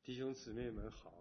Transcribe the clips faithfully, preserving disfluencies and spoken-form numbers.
弟兄姊妹们好。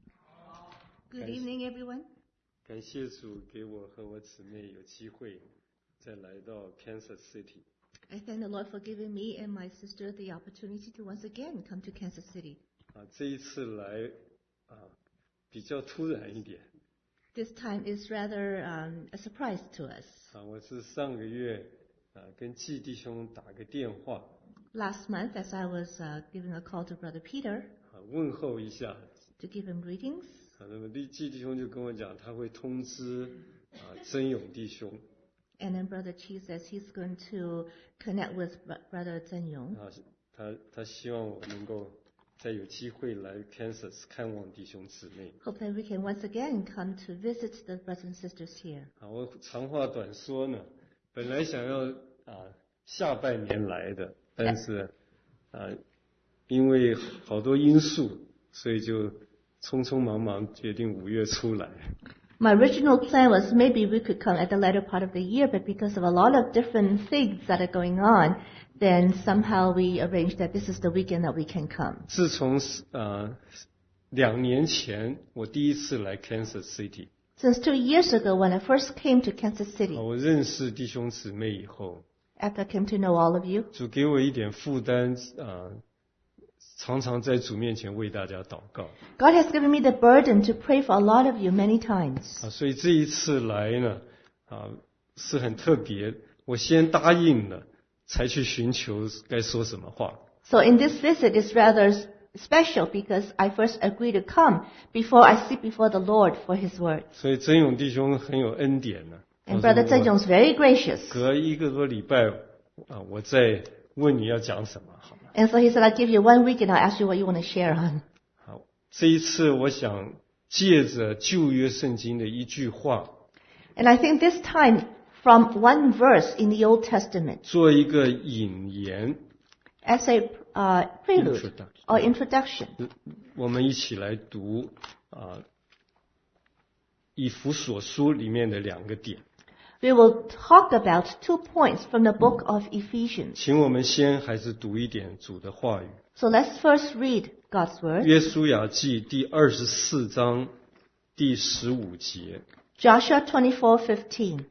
Good evening, everyone. 感谢主给我和我姊妹有机会再来到 Kansas City。 I thank the Lord for giving me and my sister the opportunity to once again come to Kansas City. 啊，这一次来啊比较突然一点。 This time is rather um, a surprise to us. 啊，我是上个月啊跟季弟兄打个电话。 Last month, as I was uh, giving a call to Brother Peter 啊，问候一下。 to give him greetings, 啊，那么季弟兄就跟我讲，他会通知啊曾勇弟兄。 and then Brother Chi says he's going to connect with Br- Brother Zhen Yong. 啊，他他希望我能够再有机会来 Kansas 看望弟兄姊妹。 Hope that we can once again come to visit the brothers and sisters here. 啊，我长话短说呢，本来想要啊下半年来的，但是啊因为好多因素，所以就匆匆忙忙决定五月出来。 My original plan was maybe we could come at the latter part of the year, but because of a lot of different things that are going on, then somehow we arranged that this is the weekend that we can come. 自从啊两年前我第一次来 Kansas City， Since two years ago, when I first came to Kansas 啊 City, 我认识弟兄姊妹以后， after I came to know all of you, 主给我一点负担啊，常常在主面前为大家祷告。 God has given me the burden to pray for a lot of you many times. 啊，所以这一次来呢，啊，是很特别。我先答应了，才去寻求该说什么话。 So in this visit is rather special because I first agreed to come before I sit before the Lord for His word. 所以曾勇弟兄很有恩典呢。 And Brother Zhen Yong is very gracious. 隔一个多礼拜啊，我再问你要讲什么，好吗？ And so he said, I'll give you one week and I'll ask you what you want to share on. 好，这一次我想借着旧约圣经的一句话， And I think this time from one verse in the Old Testament 做一个引言。 as a uh, prelude Introduction. or introduction. 我们一起来读啊，以弗所书里面的两个点。 We will talk about two points from the book of Ephesians. 请我们先还是读一点主的话语。 So let's first read God's word. 约书亚记第二十四章第十五节。 Joshua twenty-four fifteen.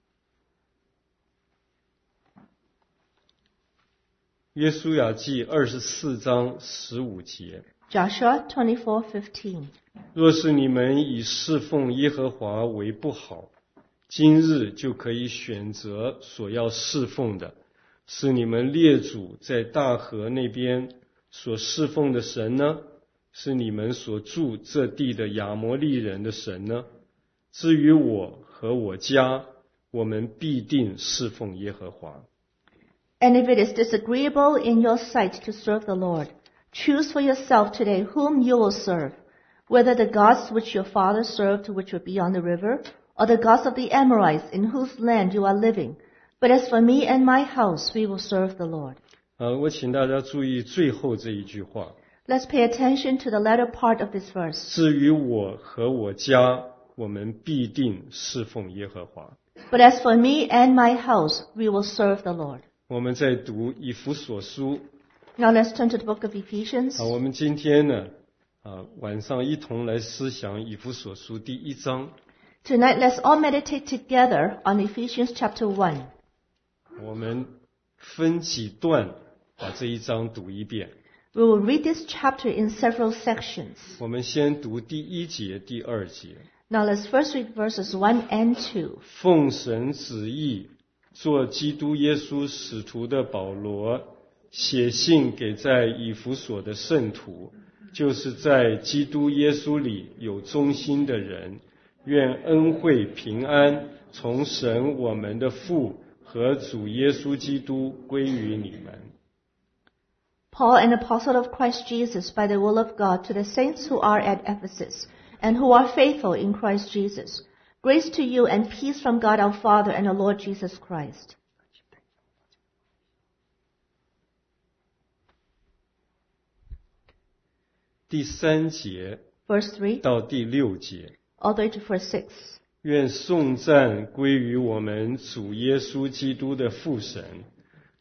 约书亚记二十四章十五节。 Joshua twenty-four fifteen. 若是你们以侍奉耶和华为不好，今日就可以选择所要侍奉的，是你们列祖在大河那边所侍奉的神呢？是你们所住这地的亚摩利人的神呢？至于我和我家，我们必定侍奉耶和华。 And if it is disagreeable in your sight to serve the Lord, choose for yourself today whom you will serve, whether the gods which your fathers served which were beyond the river, or the gods of the Amorites in whose land you are living. But as for me and my house, we will serve the Lord. 呃，我请大家注意最后这一句话。 Let's pay attention to the latter part of this verse. 至于我和我家，我们必定侍奉耶和华。 But as for me and my house, we will serve the Lord. 我们在读以弗所书。 Now let's turn to the book of Ephesians. 啊，我们今天呢，啊，晚上一同来思想以弗所书第一章。 Tonight, let's all meditate together on Ephesians chapter one. 我们分几段把这一章读一遍。 We will read this chapter in several sections. 我们先读第一节、第二节。 Now let's first read verses one and two. 奉神旨意，做基督耶稣使徒的保罗，写信给在以弗所的圣徒，就是在基督耶稣里有忠心的人。愿恩惠平安从神我们的父和主耶稣基督归于你们。 Paul, an apostle of Christ Jesus, by the will of God, to the saints who are at Ephesus and who are faithful in Christ Jesus. Grace to you and peace from God our Father and our Lord Jesus Christ. 第三节 Verse three, 到第六节。 all the way to verse six. 愿颂赞归于我们主耶稣基督的父神，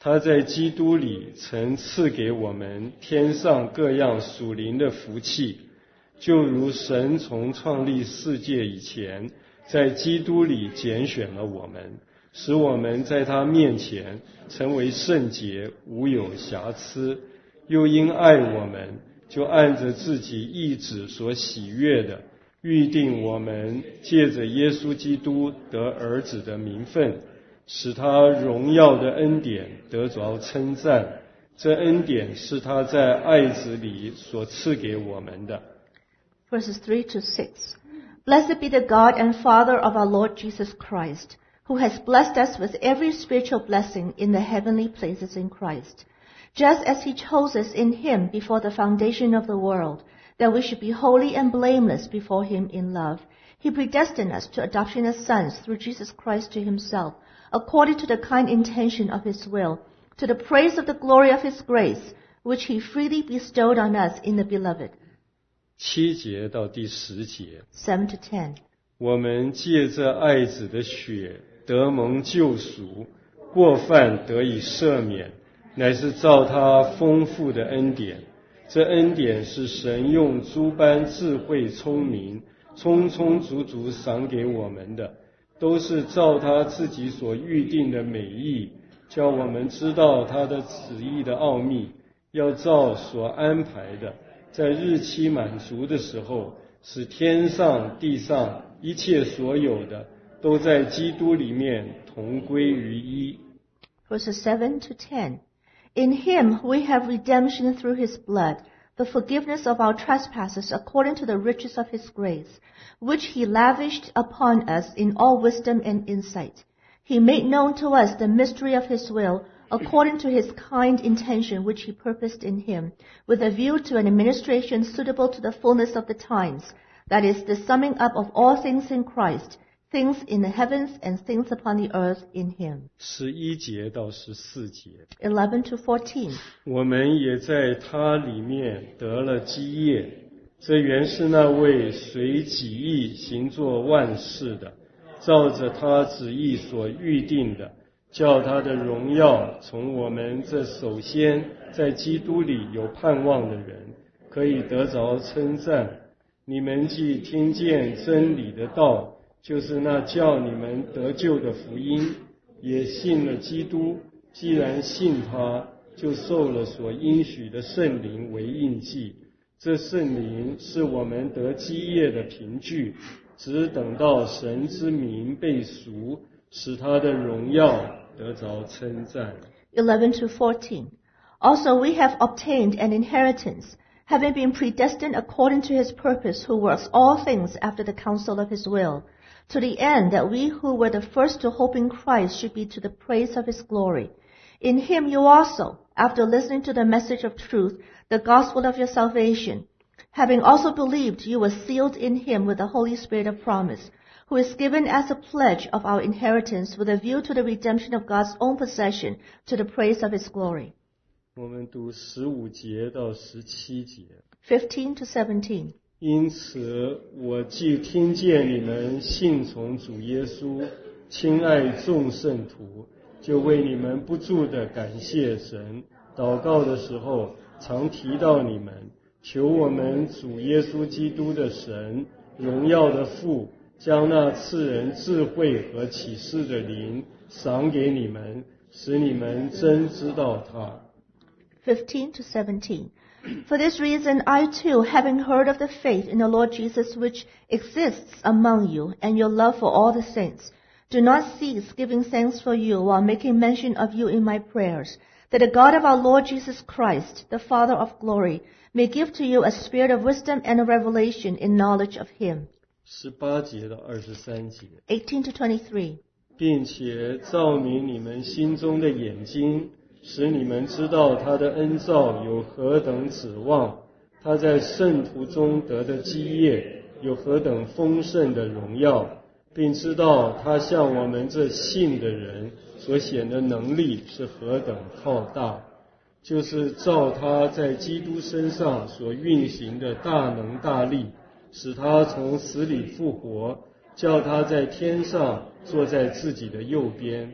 他在基督里曾赐给我们天上各样属灵的福气，就如神从创立世界以前，在基督里拣选了我们，使我们在他面前成为圣洁，无有瑕疵，又因爱我们，就按着自己意志所喜悦的，预定我们借着耶稣基督得儿子的名分，使他荣耀的恩典得着称赞。这恩典是他在爱子里所赐给我们的。 Verses three to six. Blessed be the God and Father of our Lord Jesus Christ, who has blessed us with every spiritual blessing in the heavenly places in Christ, just as he chose us in him before the foundation of the world, that we should be holy and blameless before him in love. He predestined us to adoption as sons through Jesus Christ to himself, according to the kind intention of his will, to the praise of the glory of his grace, which he freely bestowed on us in the beloved. 七节到第十节 Seven to ten. 我们借着爱子的血得蒙救赎，过犯得以赦免，乃是照他丰富的恩典。这恩典是神用诸般智慧聪明充充足足赏给我们的，都是照他自己所预定的美意，叫我们知道他的旨意的奥秘，要照所安排的，在日期满足的时候，使天上地上一切所有的都在基督里面同归于一。 Verses seven to ten. In him we have redemption through his blood, the forgiveness of our trespasses according to the riches of his grace, which he lavished upon us in all wisdom and insight. He made known to us the mystery of his will, according to his kind intention which he purposed in him, with a view to an administration suitable to the fullness of the times, that is, the summing up of all things in Christ, things in the heavens and things upon the earth in him. 十一节到十四节 Eleven to fourteen. 我们也在他里面得了基业，这原是那位随己意行作万事的，照着他旨意所预定的，叫他的荣耀从我们这首先在基督里有盼望的人可以得着称赞。你们既听见真理的道，就是那叫你们得救的福音，也信了基督，既然信他，就受了所应许的圣灵为印记。这圣灵是我们得基业的凭据，只等到神之名被赎，使他的荣耀得着称赞。 Eleven to fourteen. Also we have obtained an inheritance, having been predestined according to his purpose, who works all things after the counsel of his will, to the end that we who were the first to hope in Christ should be to the praise of his glory. In him you also, after listening to the message of truth, the gospel of your salvation, having also believed, you were sealed in him with the Holy Spirit of promise, who is given as a pledge of our inheritance with a view to the redemption of God's own possession, to the praise of his glory. 我们读十五节到十七节。 Fifteen to seventeen. 因此我既听见你们信从主耶稣，亲爱众圣徒，就为你们不住地感谢神，祷告的时候常提到你们，求我们主耶稣基督的神，荣耀的父，将那赐人智慧和启示的灵赏给你们，使你们真知道他。 Fifteen to seventeen. For this reason I too, having heard of the faith in the Lord Jesus which exists among you, and your love for all the saints, do not cease giving thanks for you while making mention of you in my prayers, that the God of our Lord Jesus Christ, the Father of glory, may give to you a spirit of wisdom and a revelation in knowledge of him. 十八节到二十三节。 Eighteen to twenty-three. 并且照明你们心中的眼睛，使你们知道他的恩召有何等指望，他在圣徒中得的基业有何等丰盛的荣耀，并知道他向我们这信的人所显的能力是何等浩大，就是照他在基督身上所运行的大能大力，使他从死里复活，叫他在天上坐在自己的右边，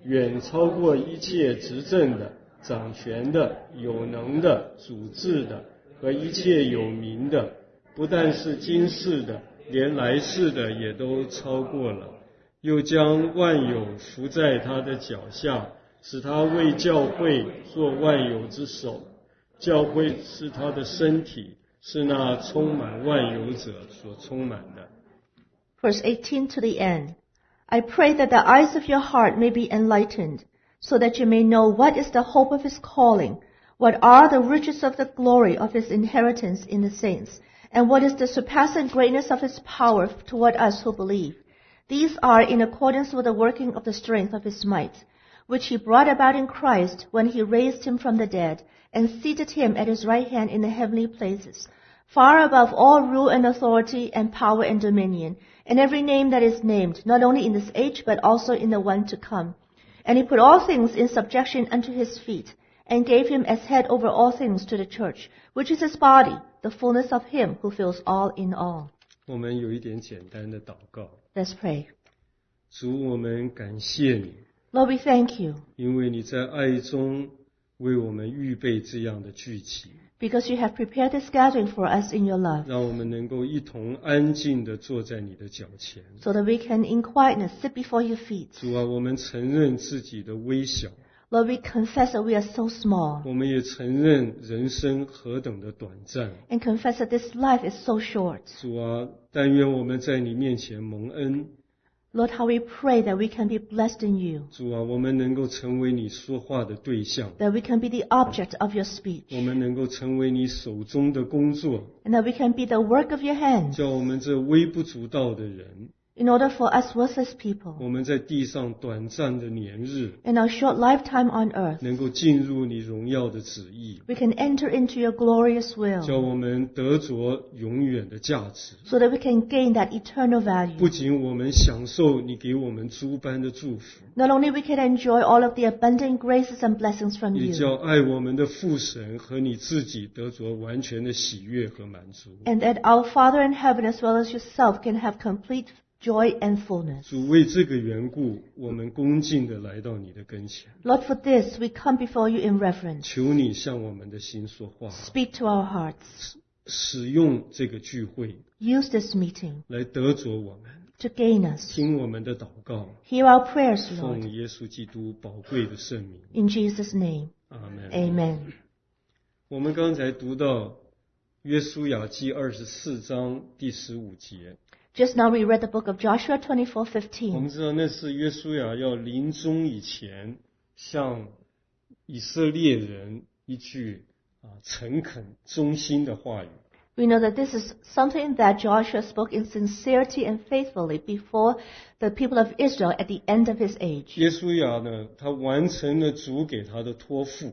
远超过一切执政的、掌权的、有能的、主治的和一切有名的，不但是今世的，连来世的也都超过了。又将万有伏在他的脚下，使他为教会做万有之首。教会是他的身体，是那充满万有者所充满的。 Verse eighteen to the end. I pray that the eyes of your heart may be enlightened, so that you may know what is the hope of his calling, what are the riches of the glory of his inheritance in the saints, and what is the surpassing greatness of his power toward us who believe. These are in accordance with the working of the strength of his might, which he brought about in Christ when he raised him from the dead and seated him at his right hand in the heavenly places, far above all rule and authority and power and dominion, and every name that is named, not only in this age, but also in the one to come. And he put all things in subjection unto his feet, and gave him as head over all things to the church, which is his body, the fullness of him who fills all in all. 我们有一点简单的祷告。 Let's pray. 主，我们感谢你， Lord, we thank you, 因为你在爱中为我们预备这样的聚集， because you have prepared this gathering for us in your love, 让我们能够一同安静地坐在你的脚前。 so that we can in quietness sit before your feet. 主啊，我们承认自己的微小， Lord, we confess that we are so small, 我们也承认人生何等的短暂。 and confess that this life is so short. 主啊，但愿我们在你面前蒙恩。 Lord, how we pray that we can be blessed in you, 主啊，我们能够成为你说话的对象， that we can be the object of your speech, 我们能够成为你手中的工作， and that we can be the work of your hands, 叫我们这微不足道的人， in order for us worthless people, 我们在地上短暂的年日， in our short lifetime on earth, 能够进入你荣耀的旨意， we can enter into your glorious 叫 will, 我们得着永远的价值。 so that we can gain that eternal value. 不仅我们享受你给我们诸般的祝福， Not only we can enjoy all of the abundant graces and blessings from 也 you, 叫爱我们的父神和你自己得着完全的喜悦和满足。 and that our Father in heaven as well as yourself can have complete joy and fullness. 主，为这个缘故，我们恭敬地来到你的跟前， Lord, for this we come before you in reverence. 求你向我们的心说话， Speak to our hearts. 使用这个聚会 Use this meeting 来得着我们， to gain us. 听我们的祷告， Hear our prayers, Lord. 奉耶稣基督宝贵的圣名， In Jesus' name, 阿门。 amen. 我们刚才读到约书亚记二十四章第十五节， Just now we read the book of Joshua twenty-four 我 fifteen. 们知道那是约书亚要临终以前向以色列人一句啊诚恳忠心的话语。 We know that this is something that Joshua spoke in sincerity and faithfully before the people of Israel at the end of his age. 约书亚呢，他完成了主给他的托付，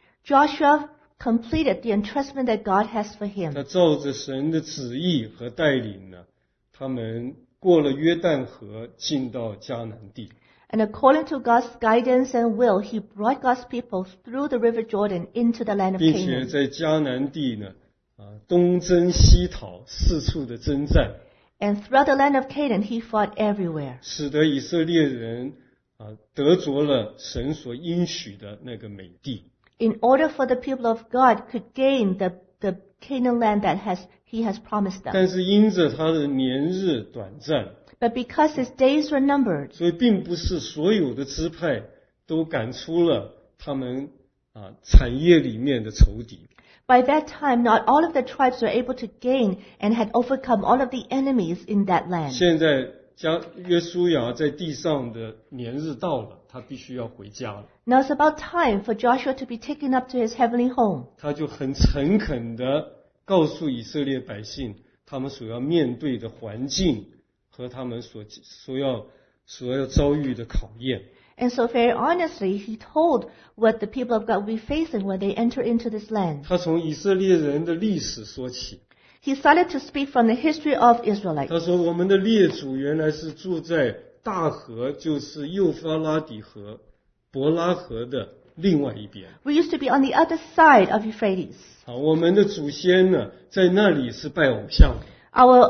Joshua completed the entrustment that God has for 他 him. 照着神的旨意和带领呢，他们过了约旦河，进到迦南地。 And according to God's guidance and will, he brought God's people through the river Jordan into the land of 并且 Canaan. 在迦南地呢，啊，东征西讨，四处的征战， And throughout the land of Canaan, he fought everywhere, 使得以色列人啊得着了神所应许的那个美地。 in order for the people of God could gain the, the Canaan land that has, he has promised them. 但是因着他的年日短暂， But because his days were numbered, 所以并不是所有的支派都赶出了他们啊产业里面的仇敌。 by that time, not all of the tribes were able to gain and had overcome all of the enemies in that land. 现在加约书亚在地上的年日到了，他必须要回家了。 Now it's about time for Joshua to be taken up to his heavenly home. 他就很诚恳地告诉以色列百姓，他们所要面对的环境和他们所所要所要遭遇的考验。 And so very honestly, he told what the people of God will be facing when they enter into this land. 他从以色列人的历史说起， He started to speak from the history of Israelites. 他说我们的列祖原来是住在大河，就是幼发拉底河、伯拉河的另外一边。 We used to be on the other side of Euphrates. 好，我们的祖先呢，在那里是拜偶像的。 Our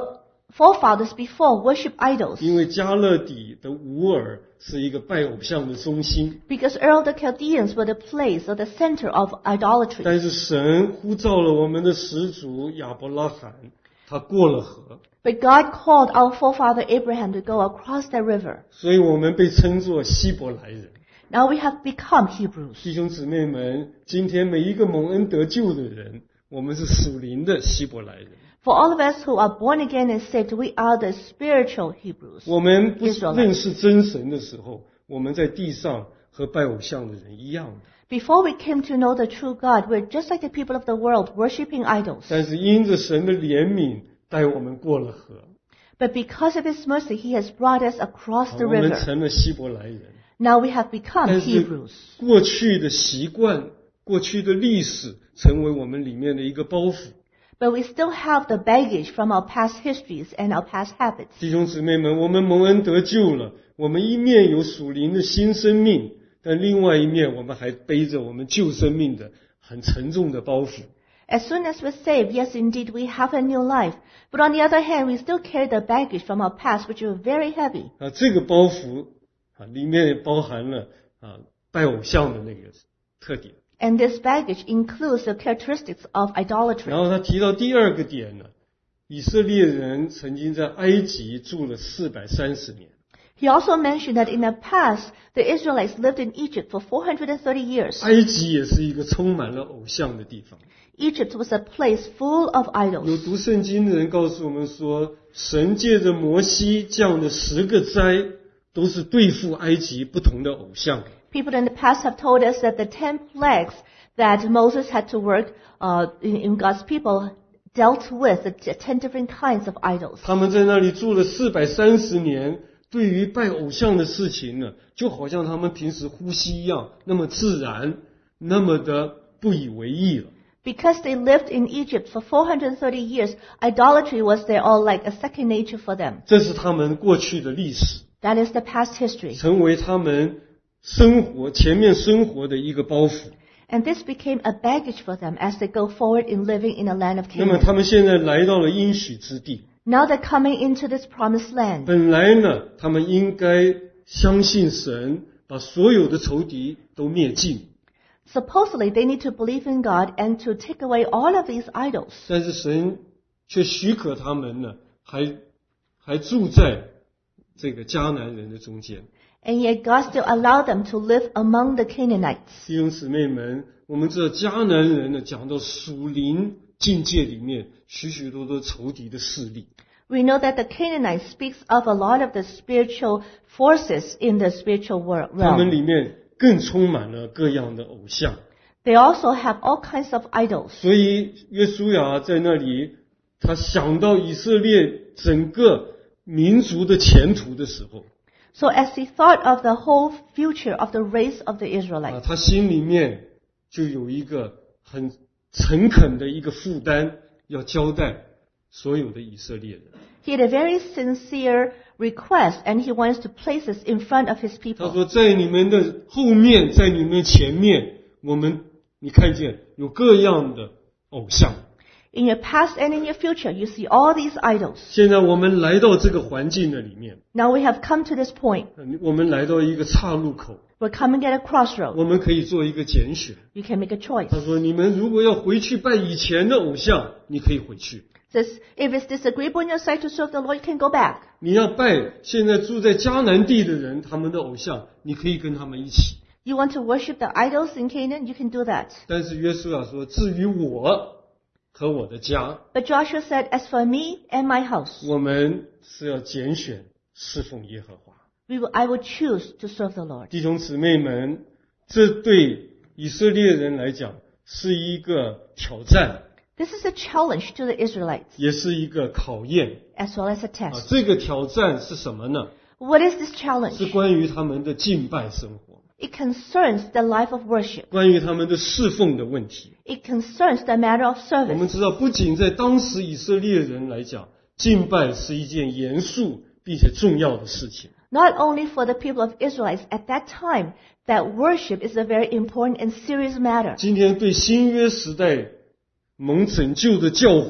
forefathers before worship idols 因为加勒底的乌尔是一个拜偶像的中心， because Ur of the Chaldeans were the place or the center of idolatry. 但是神呼召了我们的始祖亚伯拉罕，他过了河， But God called our forefather Abraham to go across the river. 所以我们被称作希伯来人。 Now we have become Hebrews. 弟兄姊妹们，今天每一个蒙恩得救的人，我们是属灵的希伯来人。 For all of us who are born again and saved, we are the spiritual Hebrews. 我们不 Israelites. 认识真神的时候，我们在地上和拜偶像的人一样的。 Before we came to know the true God, we're just like the people of the world, worshipping idols. 但是因着神的怜悯，带我们过了河， But because of His mercy, He has brought us across 我 the 们 river. 成了希伯来人。 Now we have become 但是 Hebrews. 过去的习惯、过去的历史，成为我们里面的一个包袱。 But we still have the baggage from our past histories and our past habits. 弟兄姊妹们，我们蒙恩得救了，我们一面有属灵的新生命，但另外一面我们还背着我们旧生命的很沉重的包袱。 As soon as we're saved, yes, indeed, we have a new life. But on the other hand, we still carry the baggage from our past, which are very heavy. 啊，这个包袱啊，里面也包含了啊拜偶像的那个特点。 And this baggage includes the characteristics of 然 idolatry. 后他提到第二个点呢，以色列人曾经在埃及住了四百三十年。 He also mentioned that in the past, the Israelites lived in Egypt for four hundred thirty years. 埃及也是一个充满了偶像的地方。 Egypt was a place full of 有 idols. 读圣经的人告诉我们说，神借着摩西降的十个灾，都是对付埃及不同的偶像。 People in the past have told us that the ten plagues that Moses had to work uh, in, in God's people dealt with the t- ten different kinds of idols. 他们在那里住了四百三十年，对于拜偶像的事情呢，就好像他们平时呼吸一样，那么自然，那么的不以为意了。 Because they lived in Egypt for four hundred thirty years, idolatry was there all like a second nature for them. 这是他们过去的历史， That is the past history. 成为他们生活前面生活的一个包袱。 And this became a baggage for them as they go forward in living in the land of 那么 Canaan. 他们现在来到了应许之地， Now they're coming into this promised land. 本来呢，他们应该相信神，把所有的仇敌都灭尽。 Supposedly, they need to believe in God and to take away all of these idols. 但是神却许可他们呢，还还住在这个迦南人的中间。 And yet God still allowed them to live among the Canaanites. 弟兄姊妹们，我们知道迦南人呢，讲到属灵境界里面许许多多仇敌的势力。 We know that the Canaanites speaks of a lot of the spiritual forces in the spiritual wor- 他们 realm. 里面更充满了各样的偶像。 They also have all kinds of idols. 所以约书亚在那里，他想到以色列整个民族的前途的时候， So as he thought of the whole future of the race of the 啊， Israelites, 他心里面就有一个很诚恳的一个负担，要交代所有的以色列人。 he had a very sincere request and he wants to place this in front of his 他 people. 说，在你们的后面，在你们前面，我们你看见有各样的偶像。 In your past and in your future, you see all these idols. 现在我们来到这个环境的里面， Now we have come to this point. 我们来到一个岔路口， We're coming at a crossroad. 我们可以做一个拣选。 You can make a choice. 他说：“你们如果要回去拜以前的偶像，你可以回去； Says, if it's disagreeable in your sight to serve the Lord, you can go back. 你要拜现在住在迦南地的人他们的偶像，你可以跟他们一起。 You want to worship the idols in Canaan, you can do that. 但是约书亚说：至于我和我的家， But Joshua said, as for me and my house, 我们是要拣选侍奉耶和华。 we will, I will choose to serve the Lord. 弟兄姊妹们，这对以色列人来讲是一个挑战， This is a challenge to the Israelites, 也是一个考验 as well as a 啊！ test. 这个挑战是什么呢？ What is this 是 challenge? 关于他们的敬拜生活， It concerns the life of worship. 关于他们的侍奉的问题。 It concerns the matter of 我们 service. 知道，不仅在当时以色列人来讲，敬拜是一件严肃并且重要的事情。 Not only for the people of Israelites at that time, that worship is a very important and serious matter. 今天对新约时代蒙拯救的教会，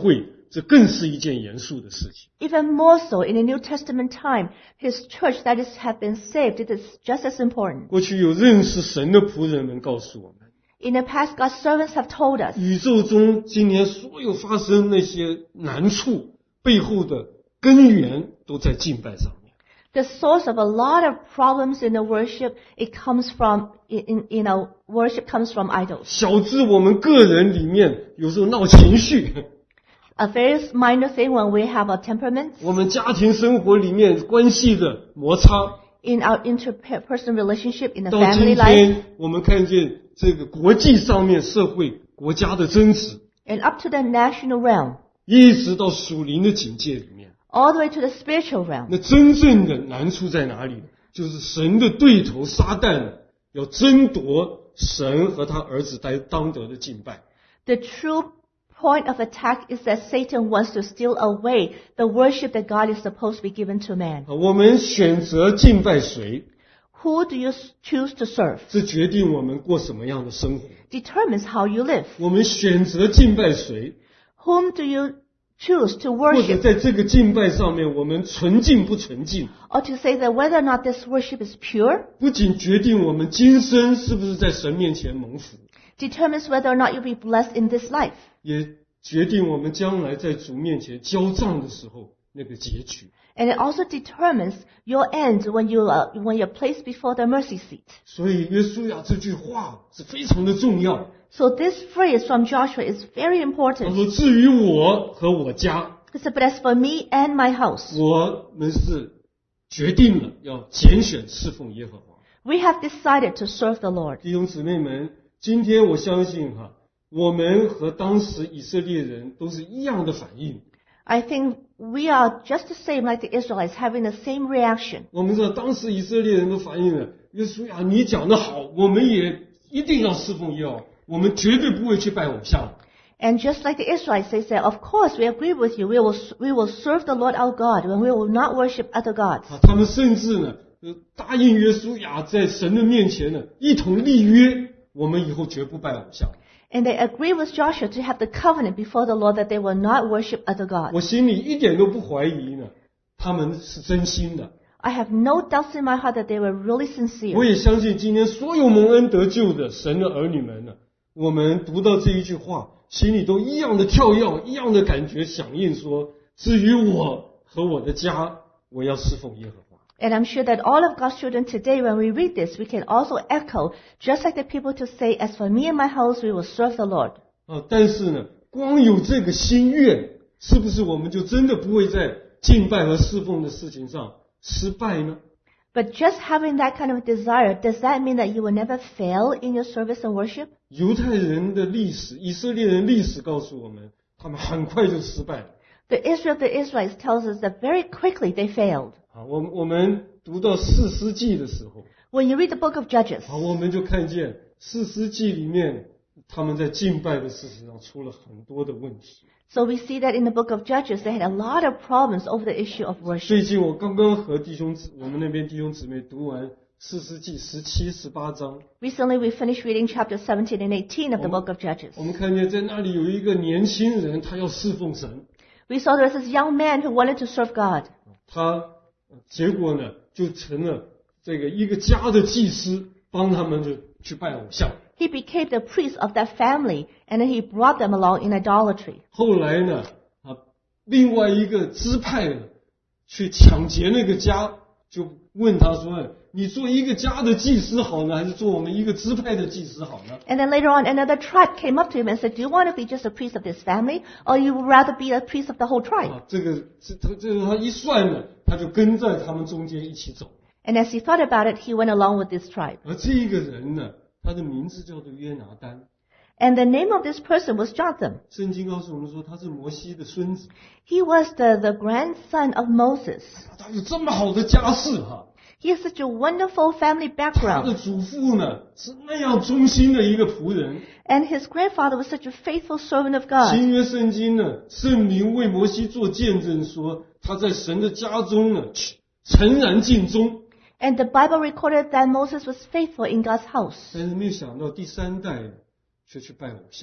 这更是一件严肃的事情。 Even more so, in the New Testament time, his church that is have been saved, it is just as important. 过去有认识神的仆人们告诉我们， In the past, God's servants have told us, 宇宙中今年所有发生那些难处背后的根源都在敬拜上面。 the source of a lot of problems in the worship, it comes from, in, in our worship comes from idols. 小至我们个人里面有时候闹情绪， A very minor thing when we have our temperaments, 我们家庭生活里面关系的摩擦， in our interpersonal relationship, in the 到今 family life, 天我们看见这个国际上面社会国家的争执， and up to the national realm, 一直到属灵的境界里面， all the way to the spiritual realm. 那真正的难处在哪里？就是神的对头撒旦要争夺神和他儿子该当得的敬拜。 The true point of attack is that Satan wants to steal away the worship that God is supposed to be given to man. 啊，我们选择敬拜谁， Who do you choose to serve? 这决定我们过什么样的生活。 Determines how you live. 我们选择敬拜谁， Whom do you choose to 或者 worship? 在这个敬拜上面我们纯净不纯净， Or to say that whether or not this worship is pure 不仅决定我们今生是不是在神面前蒙福， determines whether or not you'll be blessed in this life. 也决定我们将来在主面前交账的时候那个结局。 And it also determines your end when you are, when you're placed before the mercy seat. 所以约书亚这句话是非常的重要。 So this phrase from Joshua is very 他 important. 说：“至于我和我家， He said, but as for me and my house, 我们是决定了要拣选侍奉耶和华。” we have decided to serve the Lord. 弟兄姊妹们，今天我相信哈，我们和当时以色列人都是一样的反应。 I think we are just the same like the Israelites, having the same reaction. 我们知道当时以色列人都反映了，约书亚你讲的好，我们也一定要侍奉耶和华，我们绝对不会去拜偶像。 And just like the Israelites, they say, of course, we agree with you. We will, we will serve the Lord our God, and we will not worship other gods. 啊，他们甚至呢，呃答应约书亚在神的面前呢，一同立约，我们以后绝不拜偶像。 And they agree with Joshua to have the covenant before the Lord that they will not worship other gods. 我心里一点都不怀疑呢，他们是真心的。 I have no doubts in my heart that they were really 我 sincere. 也相信今天所有蒙恩得救的神的儿女们呢，我们读到这一句话，心里都一样的跳跃，一样的感觉响应说：至于我和我的家，我要侍奉耶和华。 And I'm sure that all of God's children today, when we read this, we can also echo, just like the people to say, as for me and my house, we will serve the Lord. 啊，但是呢，光有这个心愿，是不是我们就真的不会在敬拜和侍奉的事情上失败呢？ But just having that kind of desire, does that mean that you will never fail in your service and worship? 犹太人的历史，以色列人历史告诉我们，他们很快就失败了。 The Israel of the Israelites tells us that very quickly they failed. 啊，我们我们读到四世纪的时候， When you read the book of Judges, 啊，我们就看见四世纪里面他们在敬拜的事情上出了很多的问题。 so we see that in the book of Judges, they had a lot of problems over the issue of worship. 最近我刚刚和弟兄姊我们那边弟兄姊妹读完四世纪十七、十八章， Recently, we finished reading chapter seventeen and eighteen of the book of Judges. 我们看见在那里有一个年轻人，他要侍奉神， We saw there was this young man who wanted to serve God. 他结果呢就成了这个一个家的祭司，帮他们就去拜偶像。 He became the priest of that family, and then he brought them along in idolatry. 后来呢，啊，另外一个支派呢，去抢劫那个家，就问他说：“你做一个家的祭司好呢，还是做我们一个支派的祭司好呢？” And then later on, another tribe came up to him and said, do you want to be just a priest of this family, or you would rather be a priest of the whole tribe? 啊，这个这他这个他一算呢，他就跟在他们中间一起走。 And as he thought about it, he went along with this tribe. 而这一个人呢，他的名字叫做约拿单。 And the name of this person was Jotham. 圣经告诉我们说他是摩西的孙子， He was the, the grandson of Moses. 他有这么好的家世哈。 He has such a wonderful family 他的 background. 祖父呢是那样忠心的一个仆人。 And his grandfather was such a faithful servant of God. 新约圣经呢，圣灵为摩西做见证说，他在神的家中呢，诚然尽忠。 And the Bible recorded that Moses was faithful in God's house. 但是没有想到第三代呢，却去拜偶像。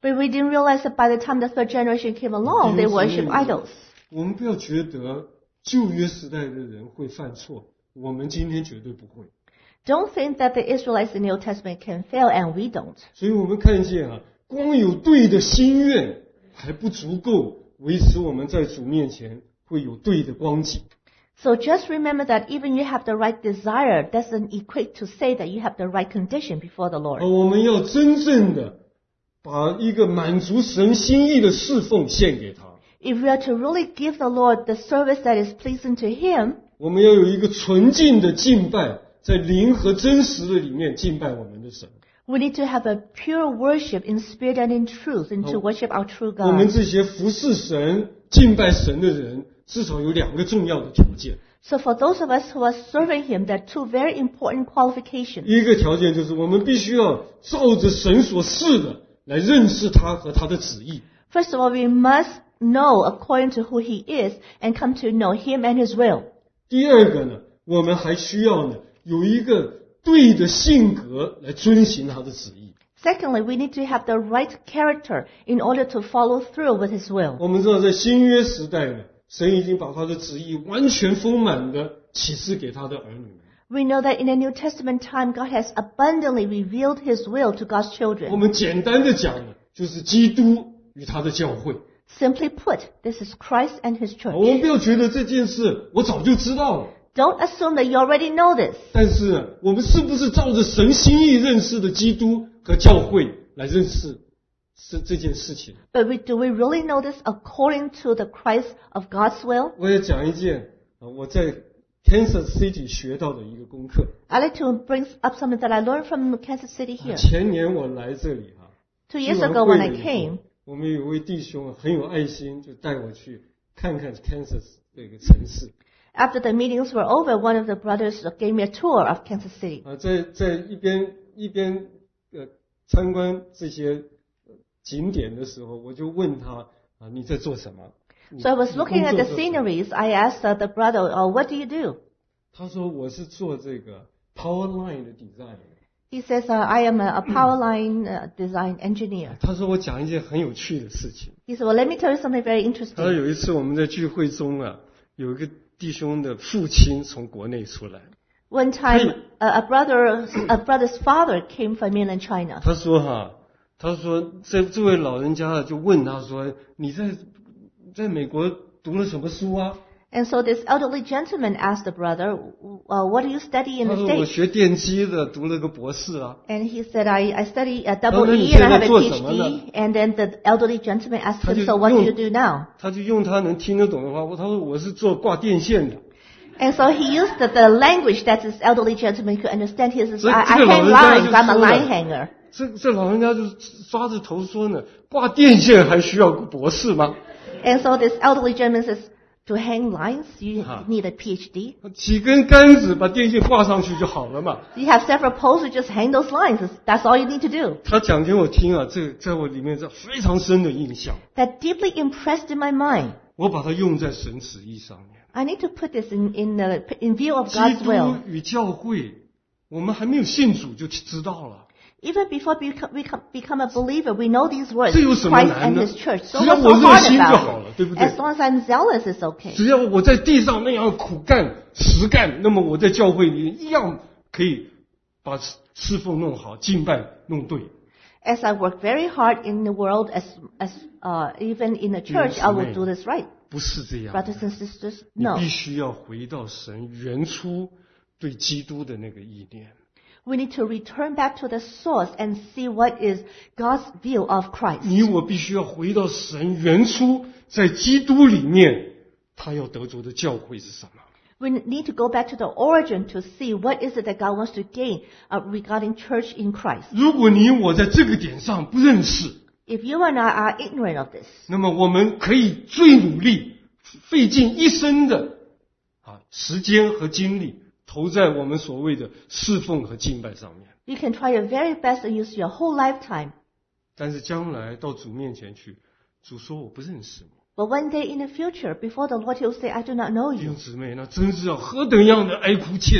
But we didn't realize that by the time the third generation came along, they worship idols. 我们不要觉得旧约时代的人会犯错，我们今天绝对不会。 Don't think that the Israelites in the Old Testament can fail, and we don't. 所以我们看见啊，光有对的心愿还不足够维持我们在主面前会有对的光景。 So just remember that even you have the right desire doesn't equate to say that you have the right condition before the Lord. 而我们要真正的把一个满足神心意的侍奉献给他。 If we are to really give the Lord the service that is pleasing to Him, 我们要有一个纯净的敬拜，在灵和真实的里面敬拜我们的神。 we need to have a pure worship in spirit and in truth, and to worship our true 我们 God. 这些服侍神、敬拜神的人，至少有两个重要的条件。 So for those of us who are serving Him, there are two very important qualifications. 一个条件就是我们必须要照着神所示的来认识他和他的旨意。 First of all, we must know according to who He is and come to know Him and His will. 第二个呢，我们还需要呢有一个对的性格来遵行他的旨意。 Secondly, we need to have the right character in order to follow through with His will. 我们知道在新约时代呢，神已经把他的旨意完全丰满的启示给他的儿女们。 We know that in the New Testament time, God has abundantly revealed His will to God's 我 children. 们简单的讲呢，就是基督与他的教会。 Simply put, this is Christ and His 我们 church. 不要觉得这件事我早就知道了， Don't assume that you already know this. 但是呢，我们是不是照着神心意认识的基督和教会来认识这这件事情？ But we, do we really know this according to the Christ of God's will? 我也讲一件啊，我在 Kansas City 学到的一个功课。 I'd like to bring up something that I learned from Kansas City here. 前年我来这里哈， Two years 聚完 ago 会 when 了 I 以后 came, 我们有位弟兄啊很有爱心，就带我去看看 Kansas 这个城市。 after the meetings were over, one of the brothers gave me a tour of Kansas City. 啊，在在一边一边呃参观这些景点的时候，我就问他啊，你在做什么？ So I was 你 looking 工 at 作 the 做什么 sceneries. I asked uh, the brother, oh, what do you do? 他说我是做这个 power line 的 design。 He says, uh, I am a, a power line uh, design engineer. 他说我讲一件很有趣的事情。 He said, well, let me tell you something very 他说 interesting. 有一次我们在聚会中啊，有一个弟兄的父亲从国内出来， One time, uh, a brother, a brother's father came from mainland China. 他说哈，他说这这位老人家就问他说，你在在美国读了什么书啊？ And so this elderly gentleman asked the brother, uh, what do you study in 他 the 说我 States? 学电机的，读了个博士啊。 And he said, I, I study a double 那你 E and I have a 现在做什么呢？ PhD. And then the elderly gentleman asked 他就 him, so what do 用 you do now? 他就用他能听得懂的话，我他说我是做挂电线的。 And so he used the, the language that this elderly gentleman could understand. He says, 所以 I, 这 I 个老 hang 人家就 lines, I'm a 说 line 了， hanger. 这这老人家就抓着头说呢，挂电线还需要博士吗？ And so this elderly gentleman says, to hang lines, you Huh. need a PhD. 几根杆子把电线挂上去就好了嘛。 You have several poles, you just hang those lines. That's all you need to do. 他讲给我听啊，这在我里面这非常深的印象， That deeply impressed in my mind. 我把它用在神旨意上面。 I need to put this in, in, uh, in view of 基 God's 督 will. 与教会，我们还没有信主就知道了， Even before we become, we come- become a believer, we know these words, 这有什么 Christ 难 and 呢？ His church. So 只要 what's 我 so 热 hard 心就 about 好 it? 了，对不对？ As long as I'm zealous, it's okay. 只要我在地上那样苦干实干，那么我在教会里一样可以把侍奉弄好，敬拜弄对。 As I work very hard in the world, as, as uh, even in the church, I will do this right. 不是这样的， Brothers and sisters, 你 no. 必须要回到神原初对基督的那个意念。 We need to return back to the source and see what is God's view of Christ. 你我必须要回到神原初在基督里面，他要得着的教会是什么？ We need to go back to the origin to see what is it that God wants to gain uh, regarding church in Christ. 如果你我在这个点上不认识， If you and I are ignorant of this, 那么我们可以最努力、费尽一生的啊时间和精力，投在我们所谓的侍奉和敬拜上面。 you can try your very best and use your whole lifetime. 但是将来到主面前去，主说我不认识你。 But one day in the future, before the Lord, He'll say, I do not know 弟兄 you. 姊妹，那真是要何等样的哀哭切齿！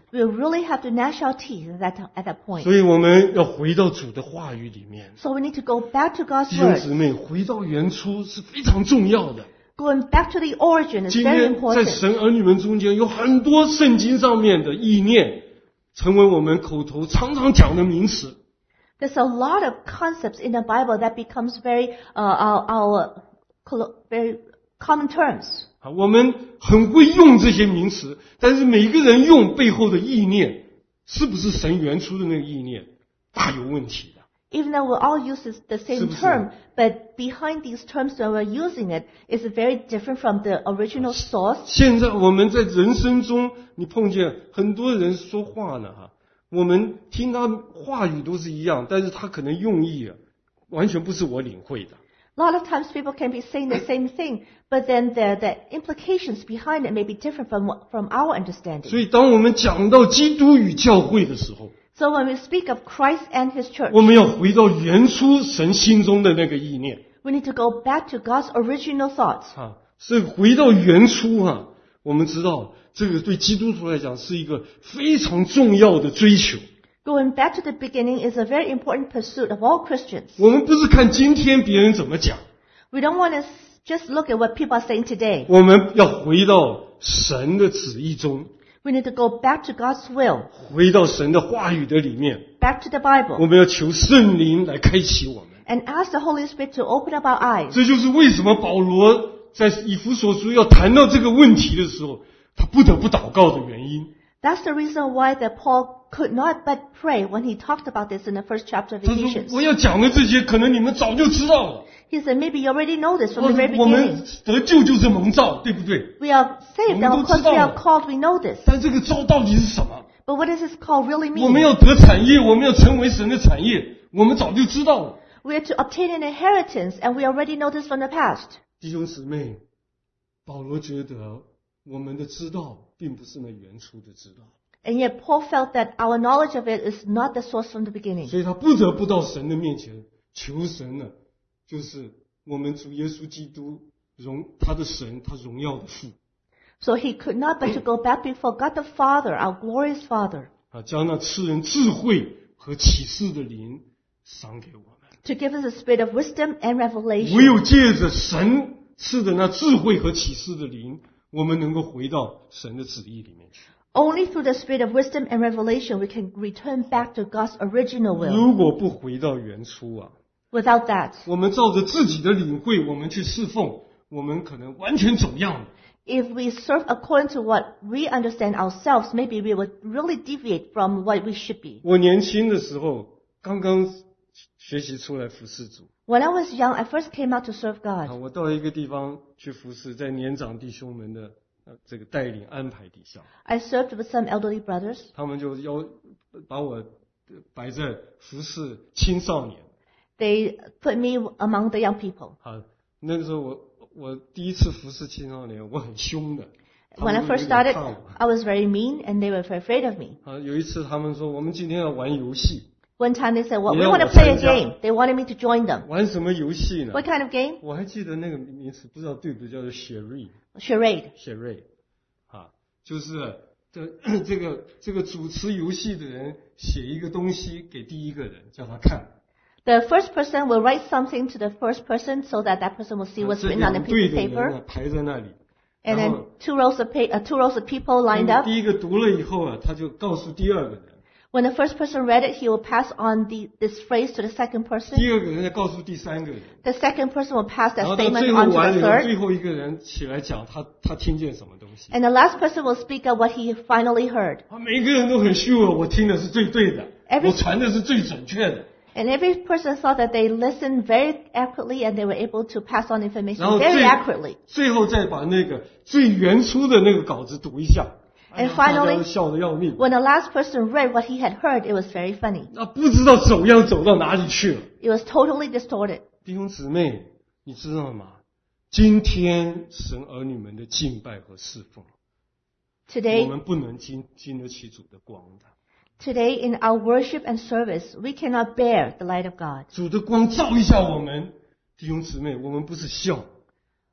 We really have to gnash our teeth at that, at that point. 所以我们要回到主的话语里面。 So we need to go back to God's 弟兄 Word. 姊妹，回到原初是非常重要的。 Going back to the origin is 今 very 天在 important. 神儿女们中间有很多圣经上面的意念，成为我们口头常常讲的名词。 There's a lot of concepts in the Bible that becomes very, uh, our, our collo- very common terms. 啊，我们很会用这些名词，但是每个人用背后的意念，是不是神原初的那个意念，大有问题的。 Even though we all use this, the 是 same 不是？ term, but behind these terms when we're using it is very different from the original source. 现在我们在人生中，你碰见很多人说话呢，哈，我们听他话语都是一样，但是他可能用意啊，完全不是我领会的。 A lot of times people can be saying the same thing, but then the, the implications behind it may be different from, what- from our understanding. 所以，当我们讲到基督与教会的时候， So when we speak of Christ and His church, 我们要回到原初神心中的那个意念 we need to go back to God's original thoughts. 啊，是回到原初啊。我们知道，这个对基督徒来讲是一个非常重要的追求。 Going back to the beginning is a very important pursuit of all Christians. 我们不是看今天别人怎么讲， We don't want to just look at what people are saying today. 我们要回到神的旨意中， We need to go back to God's will, 回到神的话语的里面。 back to the 我 Bible, 们要求圣灵来开启我们。 and ask the Holy Spirit to open up our eyes. 这就是为什么保罗在以弗所书要谈到这个问题的时候，他不得不祷告的原因。 That's the reason why that Paul could not but pray when he talked about this in the first chapter of 他说 Ephesians. 我要讲的这些，可能你们早就知道了。 He said, maybe you already know this 我 from the very 我们 beginning. 得救就是蒙召，对不对？ We are saved, 我们都 and of course 知道 we 了。 are called, we know this. 但这个召到底是什么？ But what does this call really 我们 mean? 要得产业，我们要成为神的产业，我们早就知道了。 We are to obtain an inheritance, and we already know this from the past. 弟兄姊妹，保罗觉得我们的知道并不是那原初的知道， And yet Paul felt that our knowledge of it is not the source from the beginning. 所以他不得不到神的面前求神呢，就是我们主耶稣基督荣他的神，他荣耀的父 So he could not but to go back before God the Father, our glorious Father, 啊，将那赐人智慧和启示的灵赏给我们。 to give us a spirit of wisdom and 唯 revelation. 有借着神赐的那智慧和启示的灵，我们能够回到神的旨意里面去。 Only through the spirit of wisdom and revelation we can return back to God's original will. 如果不回到原初啊， Without that, 我们照着自己的领会，我们去侍奉，我们可能完全走样了。 if we serve according to what we understand ourselves, maybe we would really deviate from what we should be. 我年轻的时候，刚刚学习出来服侍主 When I was young, I first came out to serve 啊， God. 我到一个地方去服侍，在年长弟兄们的呃这个带领安排底下， I served with some elderly brothers. 他们就要把我呃摆在服侍青少年 They put me among the young people. 啊。那个时候我我第一次服侍青少年，我很凶的。他 When I 们都有 first 点 started, 怕我 I was very mean and they were very afraid of me. 啊，有一次他们说我们今天要玩游戏， One time they said, well, we Yeah, want to well, play a yeah. game. They wanted me to join them. 玩什么游戏呢？ What kind of game? 我还记得那个名词，不知道对不对，叫做血瑞。 Charade. 谢瑞，啊，就是这这个这个主持游戏的人写一个东西给第一个人，叫他看。 The first person will write something to the first person so that that person will see 啊 what's 这 written on the 两 piece 队 of 的人 paper. 呢排在那里， And 然后 then two rows of pa- uh, two rows of people lined up. 第一个读了以后啊，他就告诉第二个人， When the first person read it, he will pass on the, this phrase to the second 第 person. 二个人再告诉第三个人， The second person will pass 然 that 后到 statement 最后 on to 完 the 了，最 third. 后一个人起来讲他他听见什么东西。 And the last person will speak out what he finally heard. 啊，每个人都很 sure 我听的是最对的， Every- 我传的是最准确的。 And every person thought that they listened very accurately and they were able to pass on information 然后 very 最 accurately. 最后再把那个最原初的那个稿子读一下，哎 And 呀大家 finally- 都笑得要命。 When the last person read what he had heard, it was very funny. 那不知道走样走到哪里去了。 It was totally distorted. 弟兄姊妹，你知道吗？今天神儿女们的敬拜和侍奉，我 Today, 们不能经经得起主的光的。 today in our worship and service, we cannot bear the light of God. 主的光照一下我们，弟兄姊妹，我们不是笑，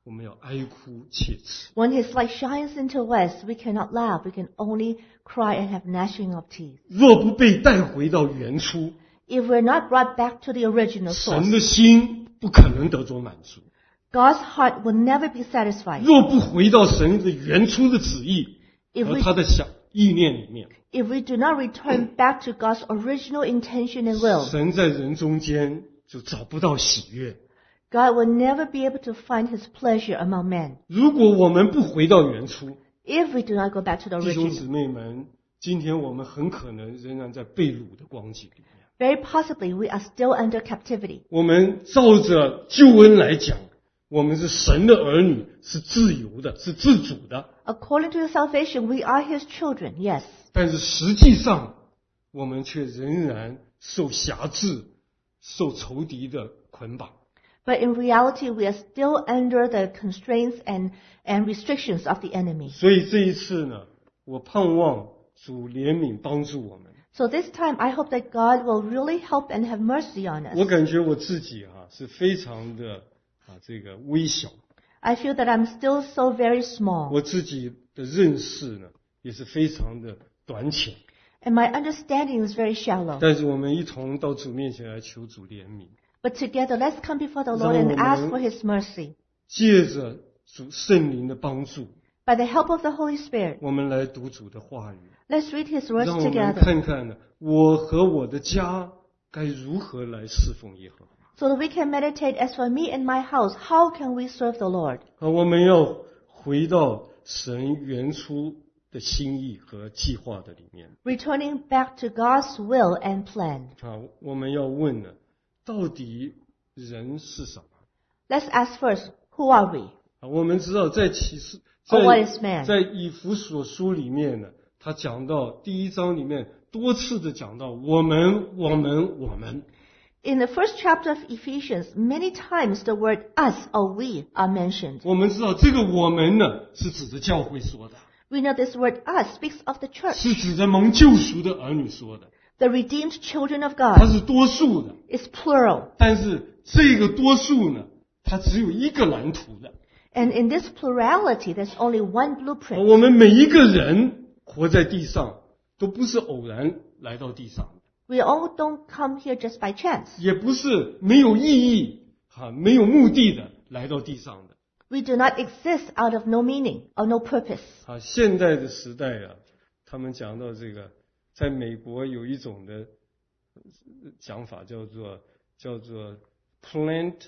我们要哀哭切齿。 When his light shines into us, we cannot laugh. We can only cry and have gnashing of teeth. 若不被带回到原初， If we're not brought back to the original 神的 source, 心不可能得着满足。 God's heart will never be satisfied. 若不回到神的原初的旨意 If 和 we, 他的想意念里面， if we do not return back to God's original intention and will, 神在人中间就找不到喜悦。 God will never be able to find his pleasure among men. 如果我们不回到原初， If we do not go back to the 弟兄 original, 姊妹们，今天我们很可能仍然在被掳的光景里面。 very possibly we are still under captivity. 我们照着救恩来讲，我们是神的儿女，是自由的，是自主的。 According to the salvation, we are his children, yes. 但是实际上，我们却仍然受辖制、受仇敌的捆绑。 But in reality, we are still under the constraints and, and restrictions of the enemy. 所以这一次呢，我盼望主怜悯帮助我们。 So this time, I hope that God will really help and have mercy on 我 us. 感觉我自己哈、是非常的啊这个微小， I feel that I'm still so very small. 我自己的认识呢也是非常的短浅。 And my understanding is very shallow. 但是我们一同到主面前来求主怜悯， But together, let's come before the Lord and ask for his mercy. 借着主圣灵的帮助， By the help of the Holy Spirit, 我们来读主的话语， let's read his words 让我们 together 看看呢，我和我的家该如何来侍奉耶和华。 so that we can meditate, as for me and my house, how can we serve the Lord? 啊，我们要回到神原初的心意和计划的里面。 Returning back to God's will and plan. 啊，我们要问呢，到底人是什么？ Let's ask first, who are we? 啊，我们知道在启示， Or 在 what is man? 在以弗所书里面呢，他讲到第一章里面多次的讲到我们，我们，我们。 In the first chapter of Ephesians, many times the word us or we are mentioned. 我们知道这个我们呢，是指着教会说的， We know this word us speaks of the church, 是指着蒙救赎的儿女说的， the redeemed children of 它 God. 是多数的。 It's plural. 但是这个多数呢，它只有一个蓝图的。 And in this plurality, there's only one blueprint. 我们每一个人活在地上，都不是偶然来到地上的， We all don't come here just by chance. 也不是没有意义、哈、没有目的的来到地上的。 We do not exist out of no meaning or no purpose. 啊，现代的时代啊，他们讲到这个，在美国有一种的讲法叫做叫做 Planned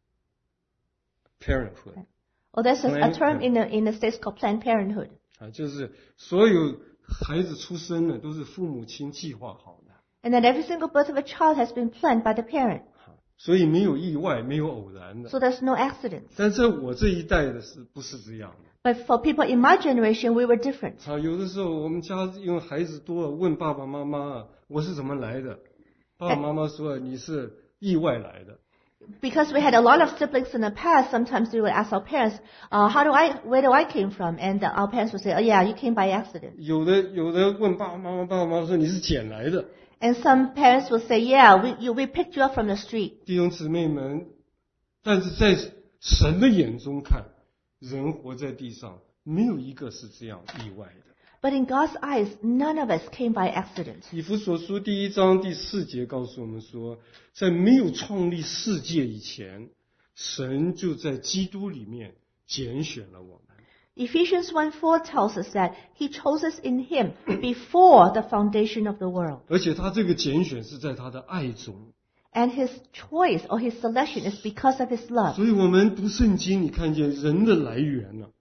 Parenthood。 Or there's a, a Planned term in the, in the States called Planned Parenthood. 啊，就是所有孩子出生呢，都是父母亲计划好的， And that every single birth of a child has been planned by the parent. 啊，所以没有意外，没有偶然的。 So there's no accidents. 但在我这一代的是不是这样的？ But for people in my generation, we were different. 啊，有的时候我们家因为孩子多，问爸爸妈妈我是怎么来的，爸爸妈妈说你是意外来的。 Because we had a lot of siblings in the past, sometimes we would ask our parents, uh, how do I, where do I came from? And uh, our parents would say, oh yeah, you came by accident. 有的有的问爸爸妈妈，爸爸妈妈说你是捡来的。 And some parents would say, yeah, we, you, we picked you up from the street. 弟兄姊妹们，但是在神的眼中看，人活在地上，没有一个是这样意外的。 But in God's eyes, none of us came by accident. 以弗所书第一章第四节告诉我们说，在没有创立世界以前，神就在基督里面拣选了我们。 Ephesians one four tells us that He chose us in Him before the foundation of the world. 而且他这个拣选是在他的爱中。 And His choice or His selection is because of His love. 所以我们读圣经，你看见人的来源呢、啊，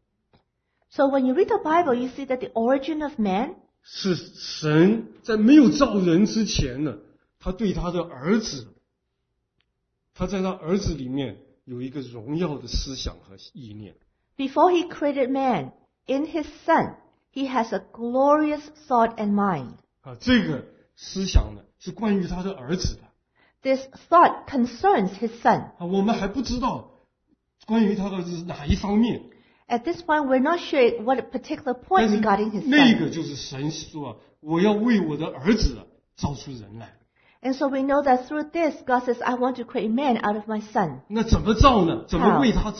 So when you read the Bible, you see that the origin of man 是神在没有造人之前呢，他对他的儿子，他在他儿子里面有一个荣耀的思想和意念。 Before He created man, in His Son, He has a glorious thought and mind. 啊，这个思想呢是关于他的儿子的。 This thought concerns His Son. 啊，我们还不知道关于他的是哪一方面， At this point, we're not sure what particular 但 point 是 regarding His 那 Son. 个就是神说，我要为我的儿子造出人来。 And so we know that through this, God says, I want to create man out of my Son. 那怎么造呢？怎么为他造呢？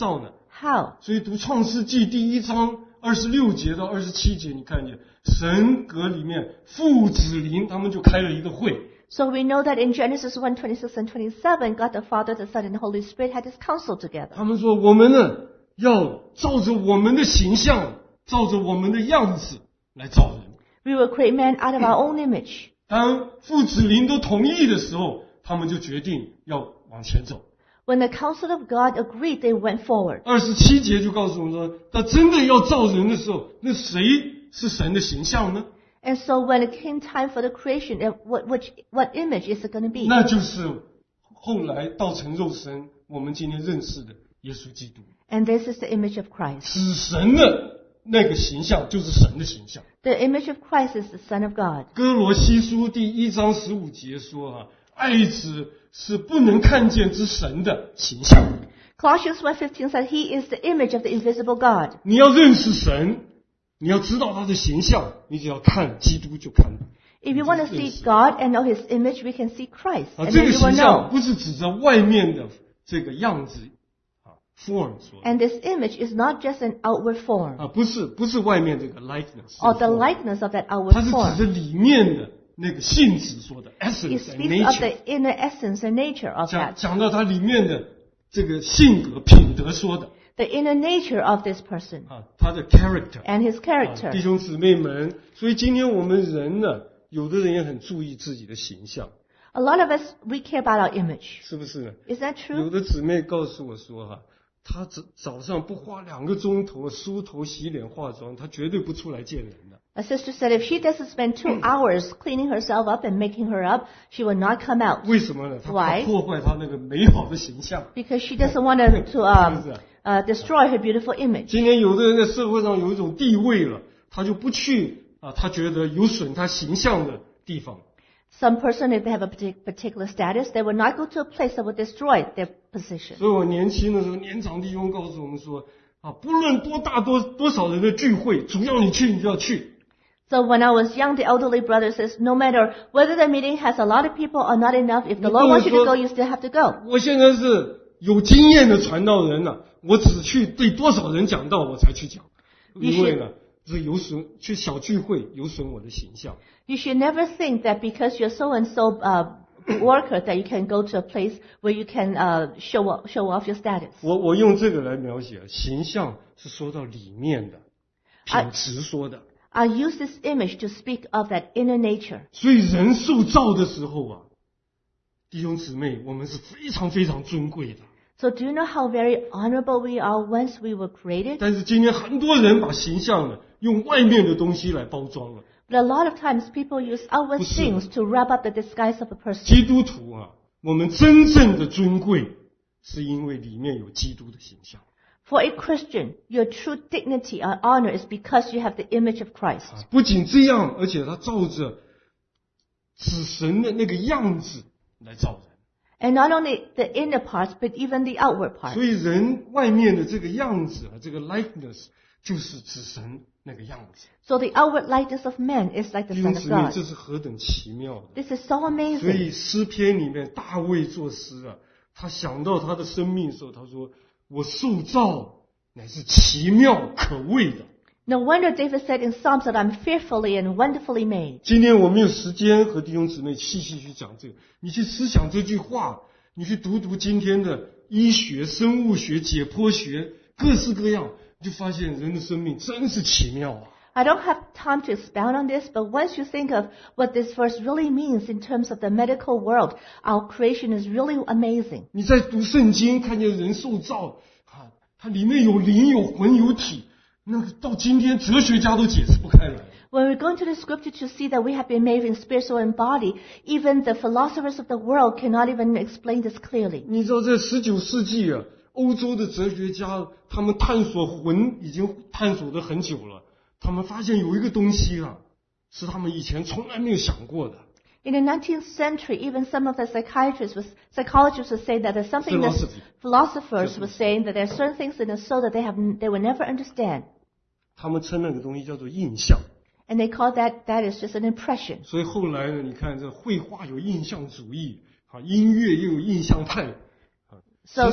How? 所以读创世纪第一章二十六节到二十七节，你看见神格里面父子灵他们就开了一个会。 So we know that in Genesis one, twenty-six and twenty-seven, God the Father, the Son, and the Holy Spirit had this council together. 他们说我们呢要照着我们的形象，照着我们的样子来造人。 We will create man out of our own image. 当父子灵都同意的时候，他们就决定要往前走。 When the council of God agreed, they went forward. 二十七节就告诉我们说，当真的要造人的时候，那谁是神的形象呢？ And so when it came time for the creation, what, which, what image is it going to be? 那就是后来道成肉身，我们今天认识的耶稣基督。 And this is the image of Christ. 子神的那个形象就是神的形象。 The image of Christ is the Son of God. 哥罗西书第一章十五节说啊，爱子是不能看见之神的形象。 Colossians one fifteen said he is the image of the invisible God. 你要认识神，你要知道他的形象，你只要看基督就看了。 If you want to see God and know his image, we can see Christ. 啊， And 这 then 个 you will 形象 know. 不是指着外面的这个样子啊 form 说的 And this image is not just an outward form 啊，不是不是外面这个 likeness， or the 是 form likeness of that 它 outward 是指 form. 着里面的那个性质说的 It essence and speaks of nature， the inner essence and nature of 讲 that. 讲到它里面的这个性格品德说的 The inner nature of this person 啊，他的 character。 and his 啊 character. 弟兄姊妹们，所以今天我们人呢，有的人也很注意自己的形象， A lot of us, we care about our image. 是不是呢？ Is that 有 true? 的姊妹告诉我说哈、她早早上不花两个钟头梳头、洗脸、化妆，她绝对不出来见人的。 A sister said if she doesn't spend two hours cleaning herself up and making her up, she will not come out 为什么呢？她怕 Why? 破坏她那个美好的形象。 because she doesn't want to, to um, uh, destroy her beautiful image. 今天有的人在社会上有一种地位了，他就不去啊，他觉得有损他形象的地方。 Some person, if they have a partic- particular status, they will not go to a place that will destroy their position. 所以我年轻的时候，年长弟兄告诉我们说啊，不论多大多多少人的聚会，只要你去，你就要去。 So when I was young, the elderly brother says, no matter whether the meeting has a lot of people or not enough, if the Lord wants you to go, you still have to go. 我现在是有经验的传道人了、我只去对多少人讲道，我才去讲，因为呢，这有损去小聚会有损我的形象。 You should never think that because you're so and so uh, worker that you can go to a place where you can uh, show off, show off your status. 我我用这个来描写，形象是说到里面的，品质说的。 I use this image to speak of that inner nature. 所以人受造的时候啊，弟兄姊妹，我们是非常非常尊贵的。 So do you know how very honorable we are once we were created? 但是今天很多人把形象呢，用外面的东西来包装了。 But a lot of times people use outward 不是。 things to wrap up the disguise of a person. 基督徒啊，我们真正的尊贵，是因为里面有基督的形象。 For a Christian, your true dignity or honor is because you have the image of Christ. 啊，不仅这样，而且他照着子神的那个样子来造人。 And not only the inner parts, but even the outward parts. 所以人外面的这个样子啊，这个 likeness 就是子神那个样子。 So the outward likeness of man is like the 弟兄 Son of 姊妹， God. 这是何等奇妙的！ This is so 所 amazing. 以诗篇里面大卫作诗啊，他想到他的生命的时候，他说：“我受造乃是奇妙可畏的。” No wonder David said in Psalms that I'm fearfully and wonderfully made. 今天我没有时间和弟兄姊妹细细去讲这个，你去思想这句话，你去读读今天的医学、生物学、解剖学，各式各样，你就发现人的生命真是奇妙啊！ I don't have time to expound on this, but once you think of what this verse really means in terms of the medical world, our creation is really amazing. 你在读圣经，看见人受造啊，它里面有灵、有魂、有体，那个到今天哲学家都解释不开来。 When we go into the scripture to see that we have been made in spirit, soul, and body, even the philosophers of the world cannot even explain this clearly. 你知道，在十九世纪啊，欧洲的哲学家他们探索魂已经探索得很久了，他们发现有一个东西啊，是他们以前从来没有想过的。 In the nineteenth century, even some of the psychiatrists, was, psychologists would say that there's something that Philosophy. philosophers were saying that there are certain things in the soul that they have they will never understand, 他们称那个东西叫做印象。 and they call that that is just an impression. 所以后来呢，你看这绘画有印象主义啊，音乐又有印象派啊。 So 其实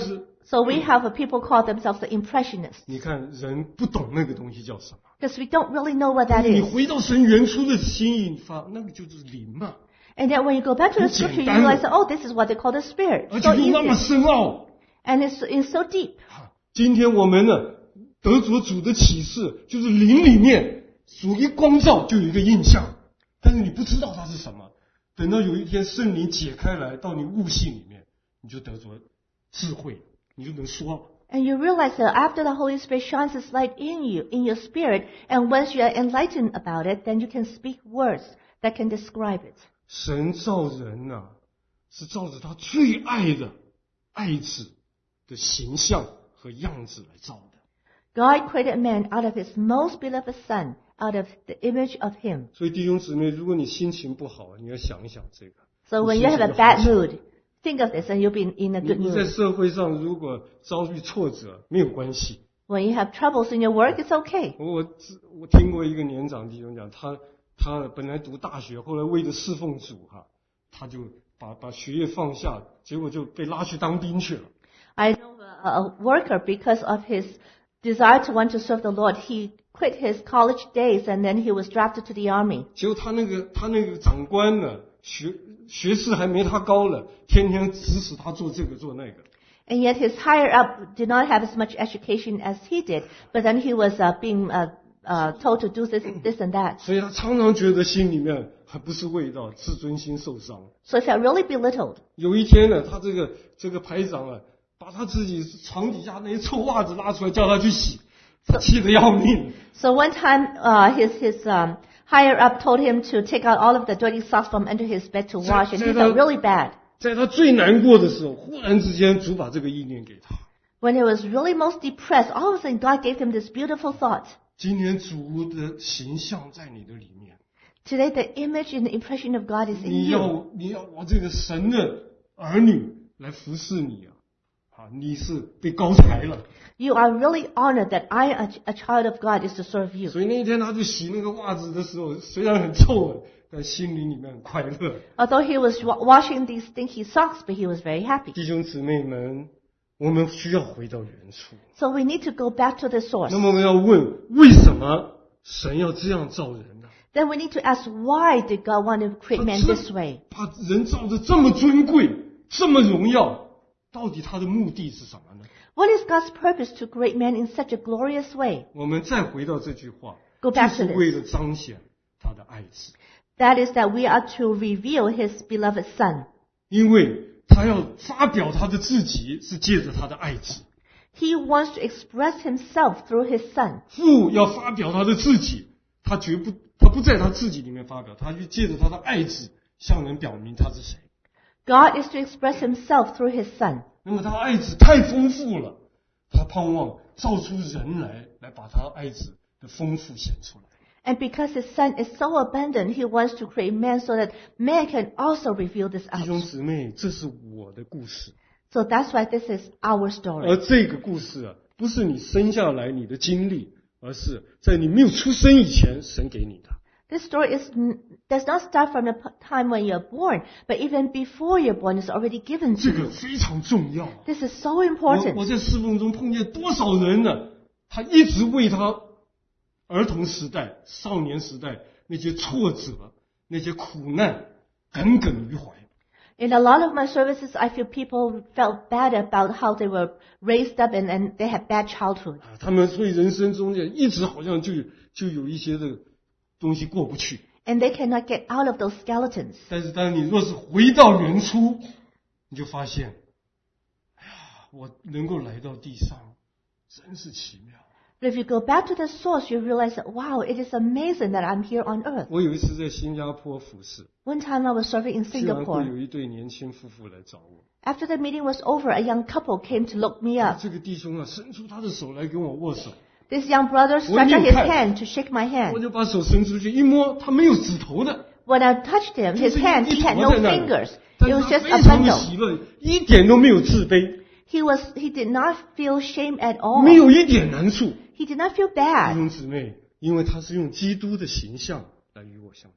So we have a people call themselves the Impressionists. 你看，人不懂那个东西叫什么。 Because we don't really know what that 你 is. 回到神原初的心意，你发那个就是灵嘛， And then when you go back to the 很简 scripture, you 单的。 realize, oh, this is what they call the Spirit. 而 So 且又那么 easy. 深奥。 And it's, it's so deep. 今天我们呢，得着主的启示，就是灵里面主一光照就有一个印象，但是你不知道它是什么。等到有一天圣灵解开来到你悟性里面，你就得着智慧，你就能说了。 And you realize that after the Holy Spirit shines His light in you, in your spirit, and once you are enlightened about it, then you can speak words that can describe it. 神造人呐、啊，是照着他最爱的爱子的形象和样子来造的。 God created man out of His most beloved Son, out of the image of Him. 所以弟兄姊妹，如果你心情不好，你要想一想这个。 So when you have a bad mood, think of this and you'll be in a 你 good 你在 mood. 社会上如果遭遇挫折，没有关系。 When you have troubles in your work, it's okay. 我我我听过一个年长弟兄讲，他他本来读大学，后来为了侍奉主哈，他就把把学业放下，结果就被拉去当兵去了。 I know a, a worker, because of his desire to want to serve the Lord, he quit his college days and then he was drafted to the army. 结果他那个他那个长官呢，学学识还没他高了，天天指使他做这个做那个。 And yet his higher up did not have as much education as he did, but then he was uh, being uh, uh, told to do this, this and that. 所以他常常觉得心里面还不是味道，自尊心受伤。 So he felt really belittled. 有一天呢，他这个这个排长啊，把他自己床底下那些臭袜子拉出来，叫他去洗，他气得要命。 So one time, uh, his, his um, higher up told him to take out all of the dirty socks from under his bed to wash, and he felt really bad. 在他最难过的时候，忽然之间主把这个意念给他。 When he was really most depressed, all of a sudden God gave him this beautiful thought. 今天主的形象在你的里面， Today the image and the impression of God is in 你 you. 要你要我这个神的儿女来服侍你啊！啊，你是被高抬了。 You are really honored that I, a, a child of God, is to serve you. 所以那一天他就洗那个袜子的时候，虽然很臭，但心灵里面很快乐。 Although he was wa- washing these stinky socks, but he was very happy. 弟兄姊妹们，我们需要回到原处。 So we need to go back to the source. 那么我们要问，为什么神要这样造人呢？ Then we need to ask, why did God want to create man this way? 把人造的这么尊贵，这么荣耀，到底他的目的是什么呢？ What is God's purpose to create man in such a glorious way? 我们再回到这句话， Go 就 back 是 to 为 this. 了彰显他的爱子， That is that we are to reveal his beloved Son. 因为他要发表他的自己，是借着他的爱子； He wants to express himself through his Son. 父要发表他的自己，他绝不，他不在他自己里面发表，他就借着他的爱子向人表明他是谁。 God is to express himself through his Son. 那么他爱子太丰富了，他盼望造出人来，来把他爱子的丰富显出来。 And because his Son is so abundant, he wants to create man so that man can also reveal this 弟兄 out. 姊妹，这是我的故事， So that's why this is our 而 story. 这个故事啊，不是你生下来你的经历，而是在你没有出生以前，神给你的。 This story is, n- does not start from the p- time when you're born, but even before you're born, it's already given to 这个 you. 非常重要。 This is so 我 important. 我在侍奉中碰见多少人呢？他一直为他儿童时代、少年时代那些挫折、那些苦难耿耿于怀。 In a lot of my services, I feel people felt bad about how they were raised up and, and they had bad childhood. 啊，他们所以人生中间一直好像就就有一些的东西过不去。 And they cannot get out of those skeletons. 但是当你若是回到原初，你就发现，哎呀，我能够来到地上，真是奇妙。 But if you go back to the source, you realize that, wow, it is amazing that I'm here on earth. 我有一次在新加坡服侍， One time I was serving in 居然会 Singapore. 有一对年轻夫妇来找我。 After the meeting was over, a young couple came to look me up. 这个弟兄啊，伸出他的手来跟我握手， This young brother stretched out his hand to shake my 我 hand. 就把手伸出去一摸，他没有指头的， When I touched him, 就 his 是 hand, 一 he had 坨 no 在那里 fingers. 但 It 是 was 他 just 非 a 常的 bundle. 喜乐，一点都没有自卑， He was, he did not feel shame at 没 all. 有一点难处。 He did not feel 弟 bad. 兄姊妹，因为他是用基督的形象来与我相交，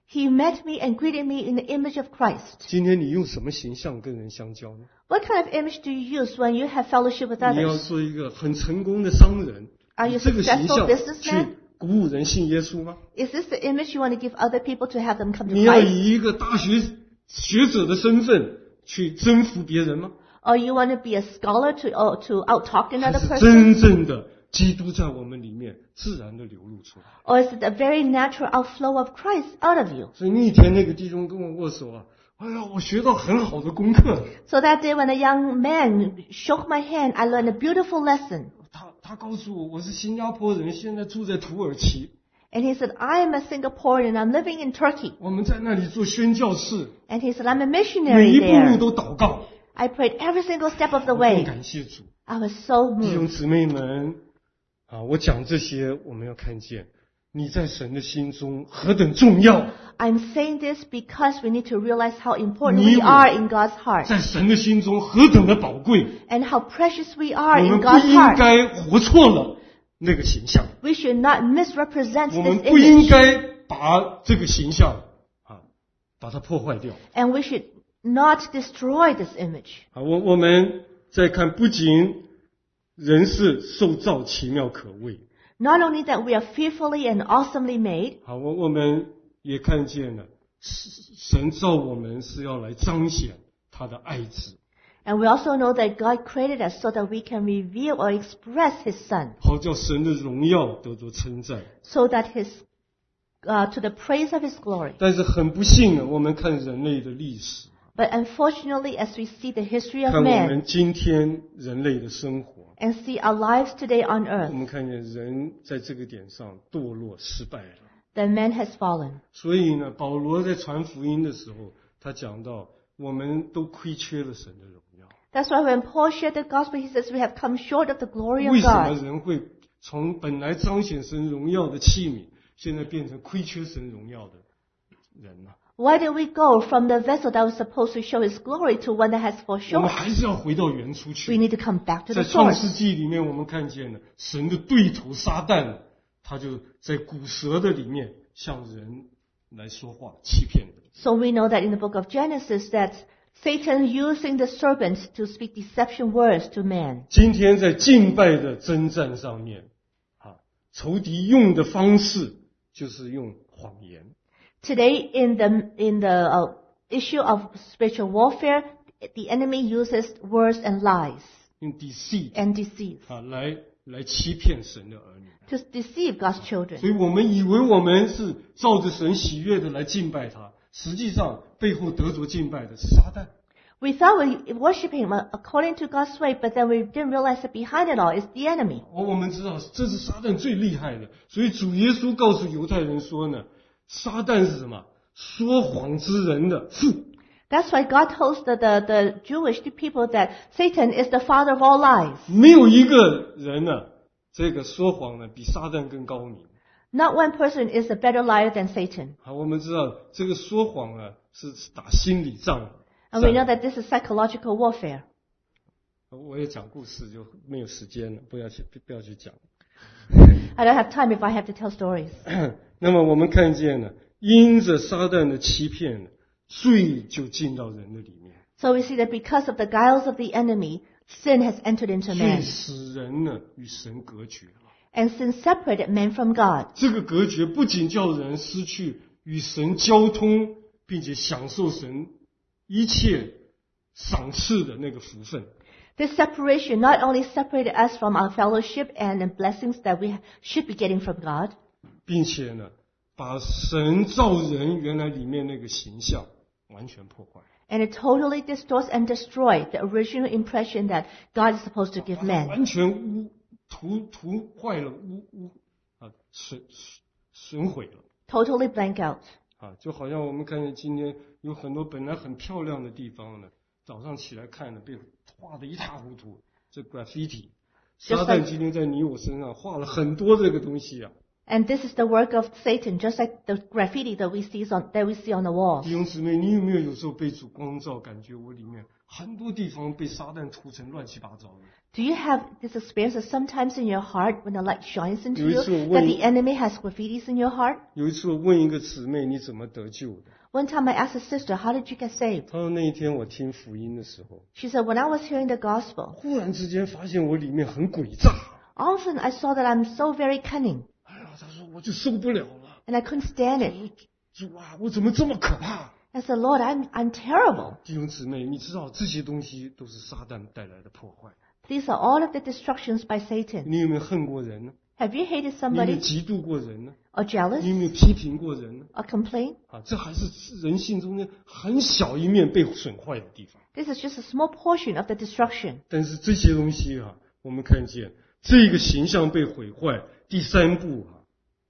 He met me and greeted me in the image of Christ. 今天你用什么形象跟人相交呢？ What kind of image do you use when you have fellowship with 你要 others? 做一个很成功的商人， Are you 以这个形 successful 象 businessman? 去鼓舞人信耶稣吗？ Is this the image you want to give other people to have them come to 你要 Christ? 以一个大学学者的身份去征服别人吗？ Or you want to be a scholar to, or to out-talk 还 another 是 person? 真正的基督在我们里面自然的流露出来？ Or is it a very natural outflow of Christ out of you? 所以那天那个弟兄跟我握手啊，哎呀，我学到很好的功课。 So that day when a young man shook my hand, I learned a beautiful lesson. 他他告诉我，我是新加坡人，现在住在土耳其。 And he said, I am a Singaporean and I'm living in Turkey. 我们在那里做宣教士， And he said, I'm a 每 missionary 一步路 there. 都祷告。 I prayed every single step of the 我更 way. 感谢主， I was so 弟兄 moved. 姊妹们啊！我讲这些，我们要看见你在神的心中何等重要， I'm saying this because we need to realize how important 你 we 我 are in God's heart 在神的心中何等的宝贵。 and how precious we 我 are 们 in 不 God's 应 heart. 该活错了那个形象， We should not misrepresent 我们 this 不应 image. 该把这个形象啊把它破坏掉。 And we should not destroy this image. 啊，我我们再看，不仅人是受造奇妙可畏， Not only that we are fearfully and awesomely made, 好，我我们也看见了，神造我们是要来彰显他的爱子， and we also know that God created us so that we can reveal or express His Son, 好叫神的荣耀得着称赞。 so that His, uh, to the praise of His glory. 但是很不幸的，我们看人类的历史， But unfortunately, as we see the history of 看我 man 们今天人类的生活， and see our lives today on 我 earth, 们看见人在这个点上堕落失败了。 that man has fallen. 所以呢，保罗在传福音的时候，他讲到我们都亏缺了神的荣耀。 That's why when Paul shared the gospel, he says we have come short of the glory 为 of 什么 God. 人会从本来彰显神荣耀的器皿，现在变成亏缺神荣耀的人呢？ Why did we go from the vessel that was supposed to show His glory to one that has fallen 我们 short? 还是要回到原初 We 去。 need to come back to 在 the 创 source. 世纪里面，我们看见了神的对头撒旦，他就在古蛇的里面向人来说话，欺骗人。 So we know that in the book of Genesis that Satan using the serpent to speak deception words to man. 今天在敬拜的征战上面，啊，仇敌用的方式就是用谎言。 Today in the in the uh, issue of spiritual warfare, the enemy uses words and lies 用 deceit and deceit 啊来来欺骗神的儿女， to deceive God's children. 所以我们以为我们是照着神喜悦的来敬拜他，实际上背后得着敬拜的是撒旦。 We thought we worship Him according to God's way, but then we didn't realize that behind it all is the enemy. 而我们知道这是撒旦最厉害的，所以主耶稣告诉犹太人说呢，撒旦是什么？说谎之人的父。 That's why God told the, the, the Jewish people that Satan is the father of all lies. 没有一个人呢，这个说谎呢比撒旦更高明。 Not one person is a better liar than Satan. 好，我们知道这个说谎啊是打心理仗。 And we know that this is psychological warfare. 我也讲故事就没有时间了，不要去不要去讲。 I don't have time if I have to tell stories. 那么我们看见了，因着撒旦的欺骗，罪就进到人的里面， So we see that because of the guiles of the enemy, sin has entered into 罪 man. 使人呢与神隔绝了。 And sin separated man from God. 这个隔绝不仅叫人失去与神交通，并且享受神一切赏赐的那个福分， This separation not only separated us from our fellowship and the blessings that we should be getting from God, 并且呢，把神造人原来里面那个形象完全破坏， and it totally distorts and destroys the original impression that God is supposed to give 把它 man. 完全污涂涂坏了，污污啊损损毁了。 Totally blank out. 啊，就好像我们看见今天有很多本来很漂亮的地方呢，早上起来看呢，被画得一塌糊涂。这 graffiti， 撒旦今天在你我身上画了很多这个东西啊。 And this is the work of Satan, just like the graffiti that we see on, that we see on the walls. 弟兄姊妹，你有没有有时候被主光照，感觉我里面很多地方被撒旦涂成乱七八糟的？ Do you have this experience that sometimes in your heart, when the light shines into 有一 you, 次我问 that the enemy has graffitis in your heart? 有一次我问一个姊妹，你怎么得救的？ One time I asked a sister, how did you get saved? 她说那一天我听福音的时候， She said, when I was hearing the gospel, 忽然之间发现我里面很诡诈。 all of a sudden I saw that I'm so very cunning, 哎呀，她说我就受不了了。 and I couldn't stand 她 it. 说主啊，我怎么这么可怕？ I said, Lord, I'm, I'm terrible. 弟兄姊妹，你知道这些东西都是撒旦带来的破坏。 These are all of the destructions by Satan. 你有没有恨过人呢？ Have you hated 你有没有 somebody 嫉妒过人呢？ or 你 jealous 有没有批评过人呢？ or complain? 啊，这还是人性中间很小一面被损坏的地方。 This is just a small portion of the destruction. 但是这些东西啊，我们看见这个形象被毁坏，第三步啊，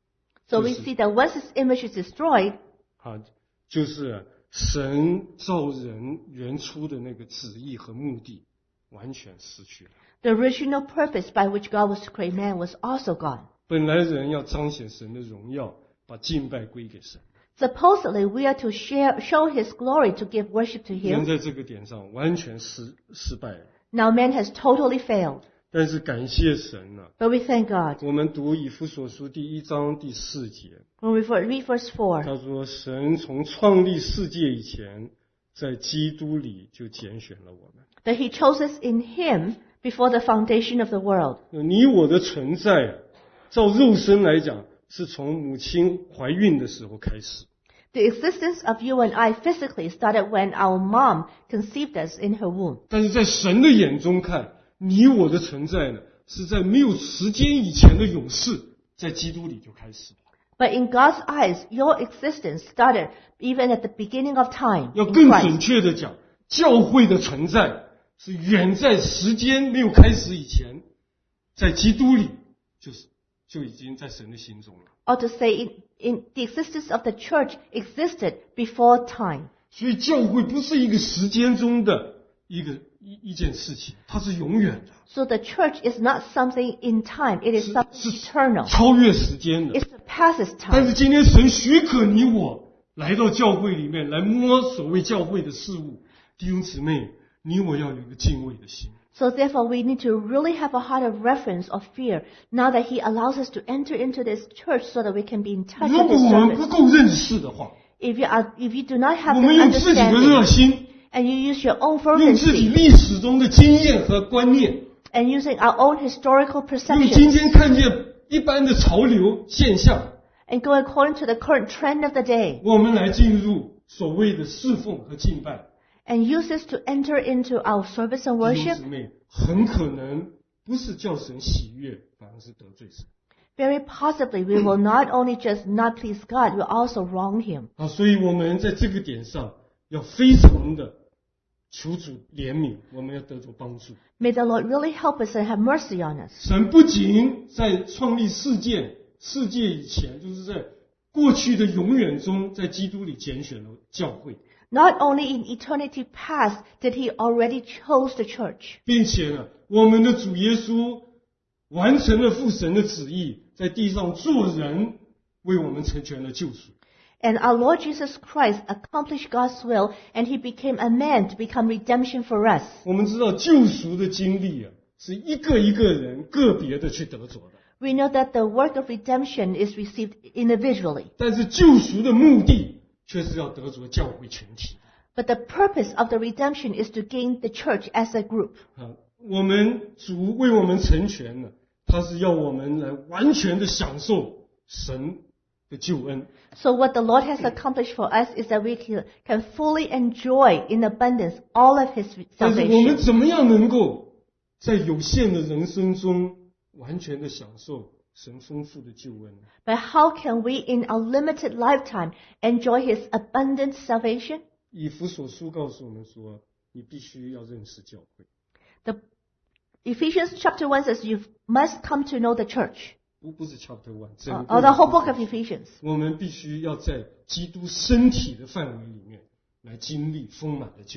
So we Yes. see that once this image is destroyed, 啊，就是神造人原初的那个旨意和目的完全失去了。 the original purpose by which God was to create man was also gone. 本来人要彰显神的荣耀，把敬拜归给神， Supposedly, we are to share, show His glory to give worship to 人 Him. 在这个点上完全失失败了。 Now man has totally failed. 但是感谢神啊， But we thank God. 我们读以弗所书第一章第四节， When we read verse four, 他说：“神从创立世界以前，在基督里就拣选了我们。 that He chose us in Him before the foundation of the world. 你我的存在，照肉身来讲，是从母亲怀孕的时候开始。 The existence of you and I physically started when our mom conceived us in her womb. 但是在神的眼中看，你我的存在呢，是在没有时间以前的永世，在基督里就开始了。 But in God's eyes, your existence started even at the beginning of time 要 in 更准 Christ. 确的讲，教会的存在是远在时间没有开始以前，在基督里就是就已经在神的心中了。 Or to say, in, in the existence of the church existed before time. 所以教会不是一个时间中的一个一一件事情，它是永远的， So the church is not something in time, it is 是 something 是 eternal. 超越时间的 It。surpasses 但 time. 是今天神许可你我来到教会里面来摸所谓教会的事物，弟兄姊妹，你我要有一个敬畏的心。 So therefore we need to really have a heart of reverence or fear now that He allows us to enter into this church so that we can be in touch 如 with 果 His 我们不 service. 够认识的话， If you are, if you do not have 我 this 们用自己的热 understanding 心， and you use your own 用自己 fervency 历史中的经验和观念， and using our own historical 用今 perceptions 天看见一般的潮流现象， and go according to the current trend of the day 我们来进入所谓的侍奉和敬拜。 and use this to enter into our service and 弟兄 worship, 姊妹，很可能不是叫神喜悦，反而是得罪神 very possibly we will not only just not please God, we'll also wrong Him. 啊！所以我们在这个点上要非常的求主怜悯，我们要得着帮助。 May the Lord really help us and have mercy on us. 神不仅在创立世界世界以前，就是在过去的永远中，在基督里拣选了教会， Not only in eternity past did He already chose the church, 并且呢，我们的主耶稣完成了父神的旨意，在地上做人，为我们成全了救赎。 and our Lord Jesus Christ accomplished God's will and He became a man to become redemption for us. 我们知道救赎的经历啊，是一个一个人个别的去得着的， We know that the work of redemption is received individually, 但是救赎的目的却是要得着教会全体 but the purpose of the redemption is to gain the church as a group. 啊。我们主为我们成全了，他是要我们来完全的享受神的救恩。 So what the Lord has accomplished for us is that we can, can fully enjoy in abundance all of His 但是我们 salvation. 怎么样能够在有限的人生中完全的享受神丰富的救恩呢？ But how can we in our limited lifetime enjoy His abundant salvation? 以弗所书告诉我们说，你必须要认识教会， The Ephesians chapter one says you must come to know the church. 不不是 chapter one，整 Uh, 个 or the whole book of Ephesians. 我们必须要在基督身体的范围里面来经历丰满的救恩。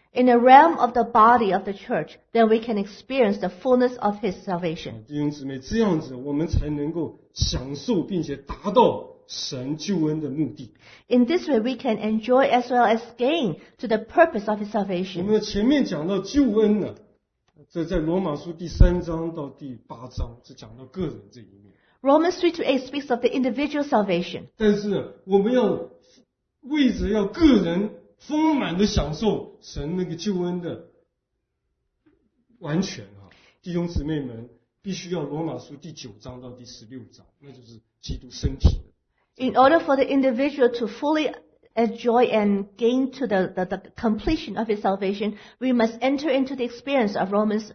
in the realm of the body of the church, then we can experience the fullness of His salvation. 弟兄姊妹，这样子我们才能够享受并且达到神救恩的目的。 In this way, we can enjoy as well as gain to the purpose of His 我 salvation. 们前面讲到救恩呢，这在罗马书第三章到第八章是讲到个人这一面。 Romans three to eight speaks of the individual salvation. 但是呢，我们要为着要个人丰满的享受神那个救恩的完全啊，弟兄姊妹们必须要罗马书第九章到第十六章，那就是基督身体的。 In order for the individual to fully enjoy and gain to the, the, the completion of his salvation, we must enter into the experience of Romans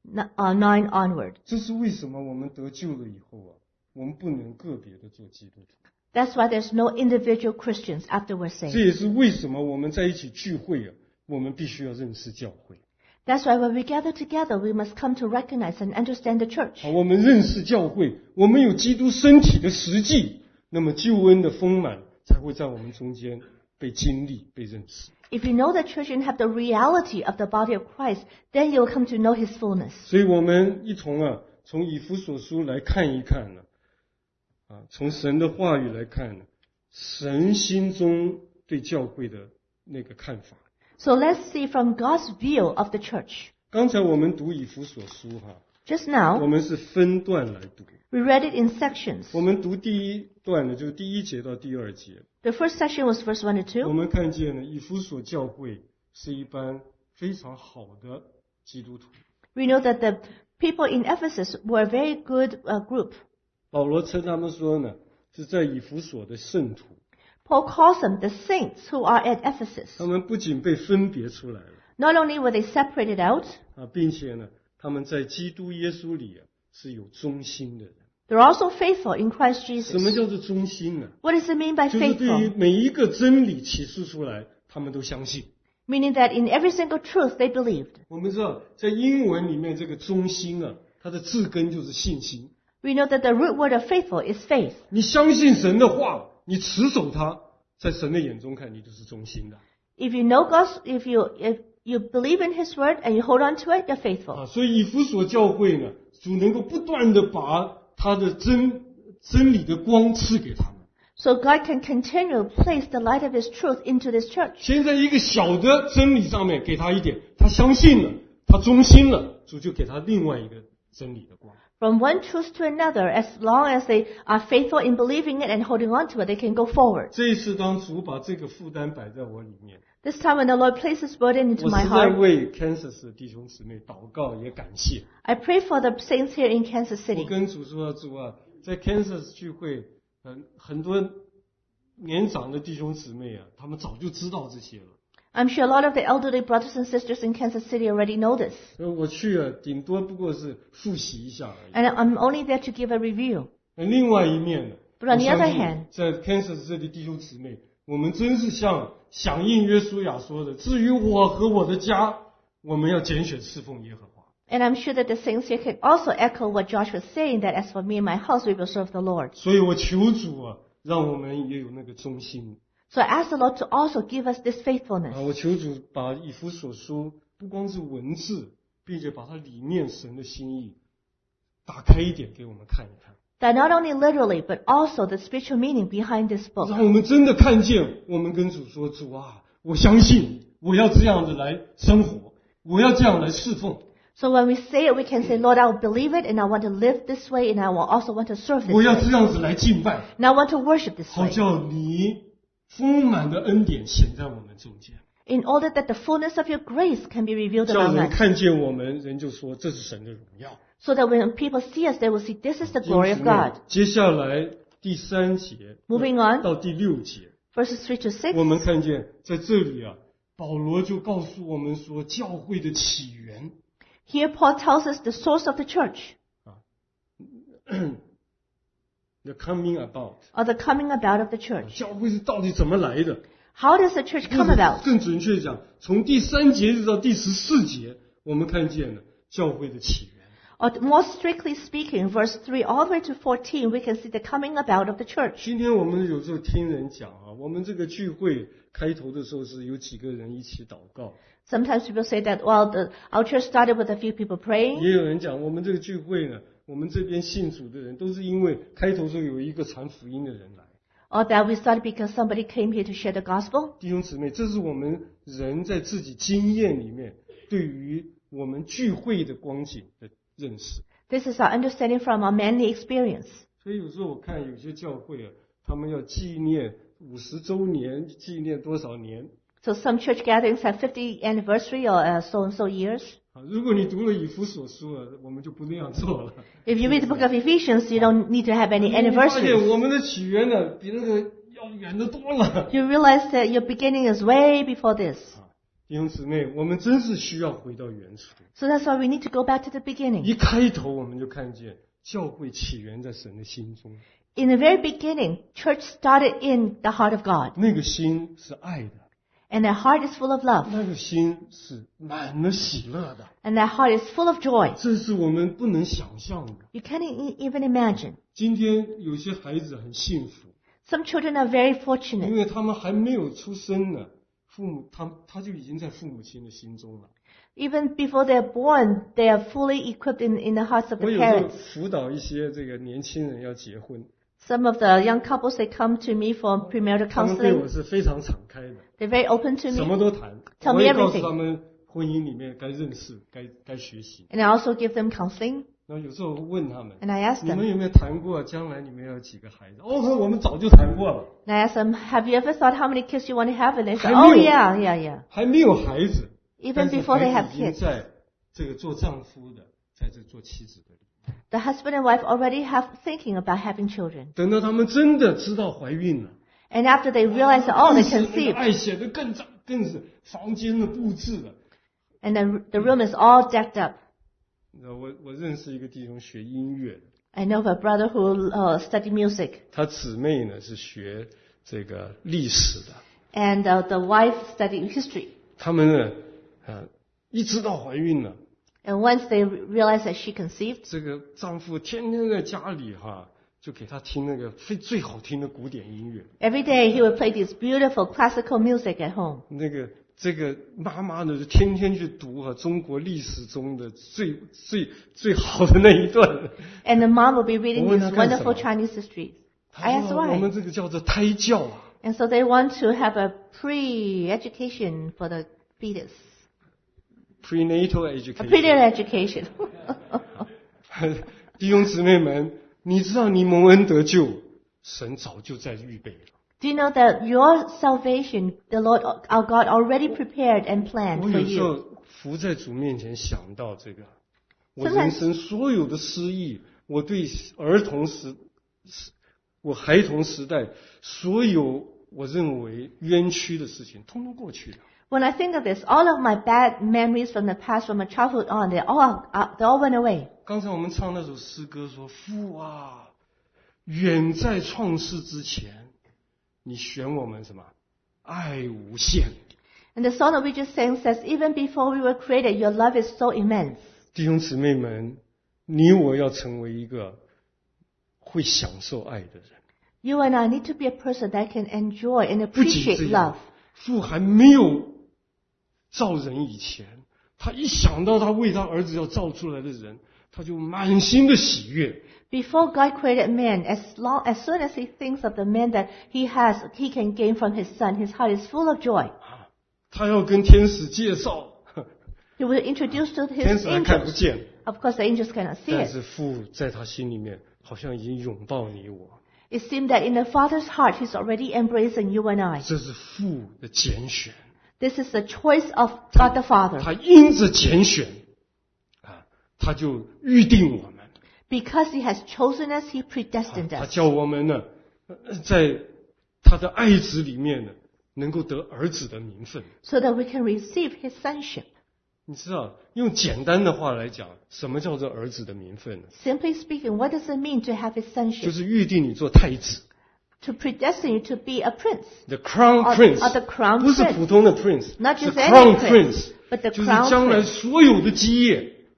nine onward. 这是为什么我们得救了以后啊，我们不能个别的做基督徒。 That's why there's no individual Christians after we're 这 saved. 也是为什么我们在一起聚会啊，我们必须要认识教会。 That's why when we gather together, we must come to recognize and understand the church. 好，我们认识教会，我们有基督身体的实际，那么救恩的丰满才会在我们中间被经历、被认识。 If you know the church and have the reality of the body of Christ, then you'll come to know His fullness. 所以我们一同啊，从以弗所书来看一看呢、啊，啊，从神的话语来看呢，神心中对教会的那个看法。 So let's see from God's view of the church. 刚才我们读以弗所书哈、 Just 我 now, 们是分段来读。 we read it in sections. 我们读第一段呢，就是第一节到第二节。 The first section was verse one to 我 two. 们看见呢，以弗所教会是一般非常好的基督徒。 We know that the people in Ephesus were a very good uh, group. 保罗称他们说呢，是在以弗所的圣徒。 Paul calls them the saints who are at Ephesus. 他们不仅被分别出来了 Not only were they separated out, 啊，并且呢，他们在基督耶稣里啊是有忠心的人。 they're also faithful in Christ 什么 Jesus. 叫做忠心呢？ What does it mean by 就是对于 faithful? 每一个真理启示出来，他们都相信。 Meaning that in every single truth they believed. 我们知道，在英文里面这个忠心啊，它的字根就是信心。 We know that the root word of faithful is faith. 你相信神的话，你持守它，在神的眼中看，你就是忠心的 If you know God's, if you, if you believe in His word and you hold on to it, you're faithful. 啊。所以以弗所教会呢，主能够不断的把他的真真理的光赐给他们。 So God can continue to place the light of His truth into this church. 先在一个小的真理上面给他一点，他相信了，他忠心了，主就给他另外一个真理的光。 From one truth to another, as long as they are faithful in believing it and holding on to it, they can go forward. 这一次，当主把这个负担摆在我里面， This time when the Lord places burden into 我 my 实在 heart, 为 Kansas 的弟兄姊妹祷告，也感谢。 I pray for the saints here in Kansas 我 City. 跟主说：“主啊，在 Kansas 聚会，嗯，很多年长的弟兄姊妹啊，他们早就知道这些了。 I'm sure a lot of the elderly brothers and sisters in Kansas City already know this. 所以我去啊，顶多不过是复习一下而已。 And I'm only there to give a review. 那另外一面呢， But on the 我相 other 信 hand, 在 Kansas 这里弟兄姊妹，我们真是像响应约书亚说的：至于我和我的家，我们要拣选侍奉耶和华。 and I'm sure that the saints here can also echo what Josh was saying, that as for me and my house, we will serve the Lord. 所以我求主啊，让我们也有那个忠心 So I ask the Lord to also give us this faithfulness. 啊！我求主把以弗所书不光是文字，并且把它里面神的心意打开一点给我们看一看， That not only literally, but also the spiritual meaning behind this book. 让我们真的看见。我们跟主说：主啊，我相信我要这样的来生活，我要这样来侍奉， So when we say it, we can say, Lord, I will believe it, and I want to live this way, and I will also want to serve this 我要 way. 这样子来敬拜， And I want to worship this 好 way. 叫你丰满的恩典显在我们中间， In order that the fullness of your grace can be revealed 叫 among 人 us. 看见我们，人就说这是神的荣耀。 So that when people see us, they will see this is the glory of God. 接下来第三节 Moving on, 到第六节， verses three to six. 我们看见在这里啊，保罗就告诉我们说，教会的起源 Here Paul tells us the source of the church, ，the coming about， or the coming about of the church. 教会是到底怎么来的？ How does the church come about? 更准确地讲，从第三节一直到第十四节，我们看见了教会的起源。 Or more strictly speaking, verse three all the way to fourteen, we can see the coming about of the church. 今天我们有时候听人讲啊，我们这个聚会开头的时候是有几个人一起祷告， Sometimes people say that, well, the, our church started with a few people praying. 也有人讲我们这个聚会呢，我们这边信主的人都是因为开头时候有一个传福音的人来。 Or that we started because somebody came here to share the gospel. 弟兄姊妹，这是我们人在自己经验里面对于我们聚会的光景的认识。 This is our understanding from our manly experience. 所以有时候我看有些教会啊，他们要纪念五十周年，纪念多少年 So some church gatherings have fifty anniversary or uh, so and so years. 啊？如果你读了以弗所书啊，我们就不那样做了。 If you read the book of Ephesians, you don't need to have any 你发现 anniversaries. 我们的起源呢，比那个要远得多了。 You realize that your beginning is way before this. 弟兄姊妹，我们真是需要回到原处。 So that's why we need to go back to the beginning. 一开头我们就看见教会起源在神的心中， In the very beginning, church started in the heart of God. 那个心是爱的， And their heart is full of love. 那个心是满了喜乐的， And their heart is full of joy. 这是我们不能想象的。 You can't e- even imagine. 今天有些孩子很幸福， Some children are very 因 fortunate. 为他们还没有出生呢，父母他他就已经在父母亲的心中了。 Even before they're born, they are fully equipped in, in the hearts of 我 the 有时候 parents. 辅导一些这个年轻人要结婚， Some of the young couples, they come to me for premarital 他们对我 counseling. 是非常敞开的， They're very open to 什么 me. 都谈。 Tell 我 me 也告诉 everything. 他们婚姻里面该认识、该该学习。 And I also give them counseling. 然后有时候我问他们， And I ask 你们 them, 有没有谈过将来你们要有几个孩子？哦，我们早就谈过了， and I ask them, have you ever thought how many kids you want to have? And they say, 还 oh 没有 yeah, yeah, yeah. 还没有孩子， Even 但是 before they 孩 have 子已经 kids. 在这个做丈夫的，在这做妻子的里。 The husband and wife already have thinking about having children. 等到他们真的知道怀孕了， And after they realize that, oh, 更 they 是那个 conceived. 爱显得更长，更是房间的布置了。 And the, the room is all decked up. 你知道我我认识一个弟兄学音乐的， I know of a brother who uh, studied music. 他姊妹呢是学这个历史的， And uh, the wife studied history. 他们呢，啊，一知道怀孕了， And once they realized that she conceived, 这个丈夫天天在家里哈，就给她听那个最最好听的古典音乐。 every day he would play this beautiful classical music at home. 那个这个妈妈呢，就天天去读哈、中国历史中的最最最好的那一段。 And the mom would be reading 我问 this 她干什么？ wonderful Chinese history. 她 I asked 说我们 why. 这个叫做胎教啊， And so they want to have a pre-education for the fetus. prenatal A education。 prenatal education. 弟兄姊妹们，你知道你蒙恩得救，神早就在预备了。 Do you know that your salvation, the Lord, our God, already prepared and 我 planned for 有时 you? 候伏在主面前想到这个，我 Sometimes- 人生所有的失意，我对儿童时，我孩童时代所有我认为冤屈的事情，通通过去了。 When I think of this, all of my bad memories from the past, from my childhood on, they all, uh, they all went away. 刚才我们唱那首诗歌说：“父啊，远在创世之前，你选我们什么？爱无限。” And the song that we just sang says, even before we were created, your love is so immense. 弟兄姊妹们，你我要成为一个会享受爱的人。 You and I need to be a person that can enjoy and 不仅 appreciate 这 love. 样，父还没有造人以前，他一想到他为他儿子要造出来的人，他就满心的喜悦。 Before God created man, as long, as soon as he thinks of the man that he has, he can gain from his son, his heart is full of joy. 他要跟天使介绍， He will introduce to 天 his 使还看不 angels. 见， Of course, the angels cannot see 但 it. 是父在他心里面好像已经拥抱你我， It seemed that in the Father's heart, he's already embracing you and I. 这是父的拣选。 This is the choice of God the Father. 他因着拣选啊，他就预定我们， Because he has chosen us, he 啊 predestined 他 us. 叫我们呢，呃在他的爱子里面呢，能够得儿子的名分。 So that we can receive his sonship. 你知道，用简单的话来讲，什么叫做儿子的名分呢？ Simply speaking, what does it mean to have his 就 sonship? 是预定你做太子 To predestine you to be a prince. ，the crown Or- prince， or the crown 不是 prince. 普通的 prince， Not 是 just any crown prince, prince， but the 就是 crown 将来 prince. 所有的基业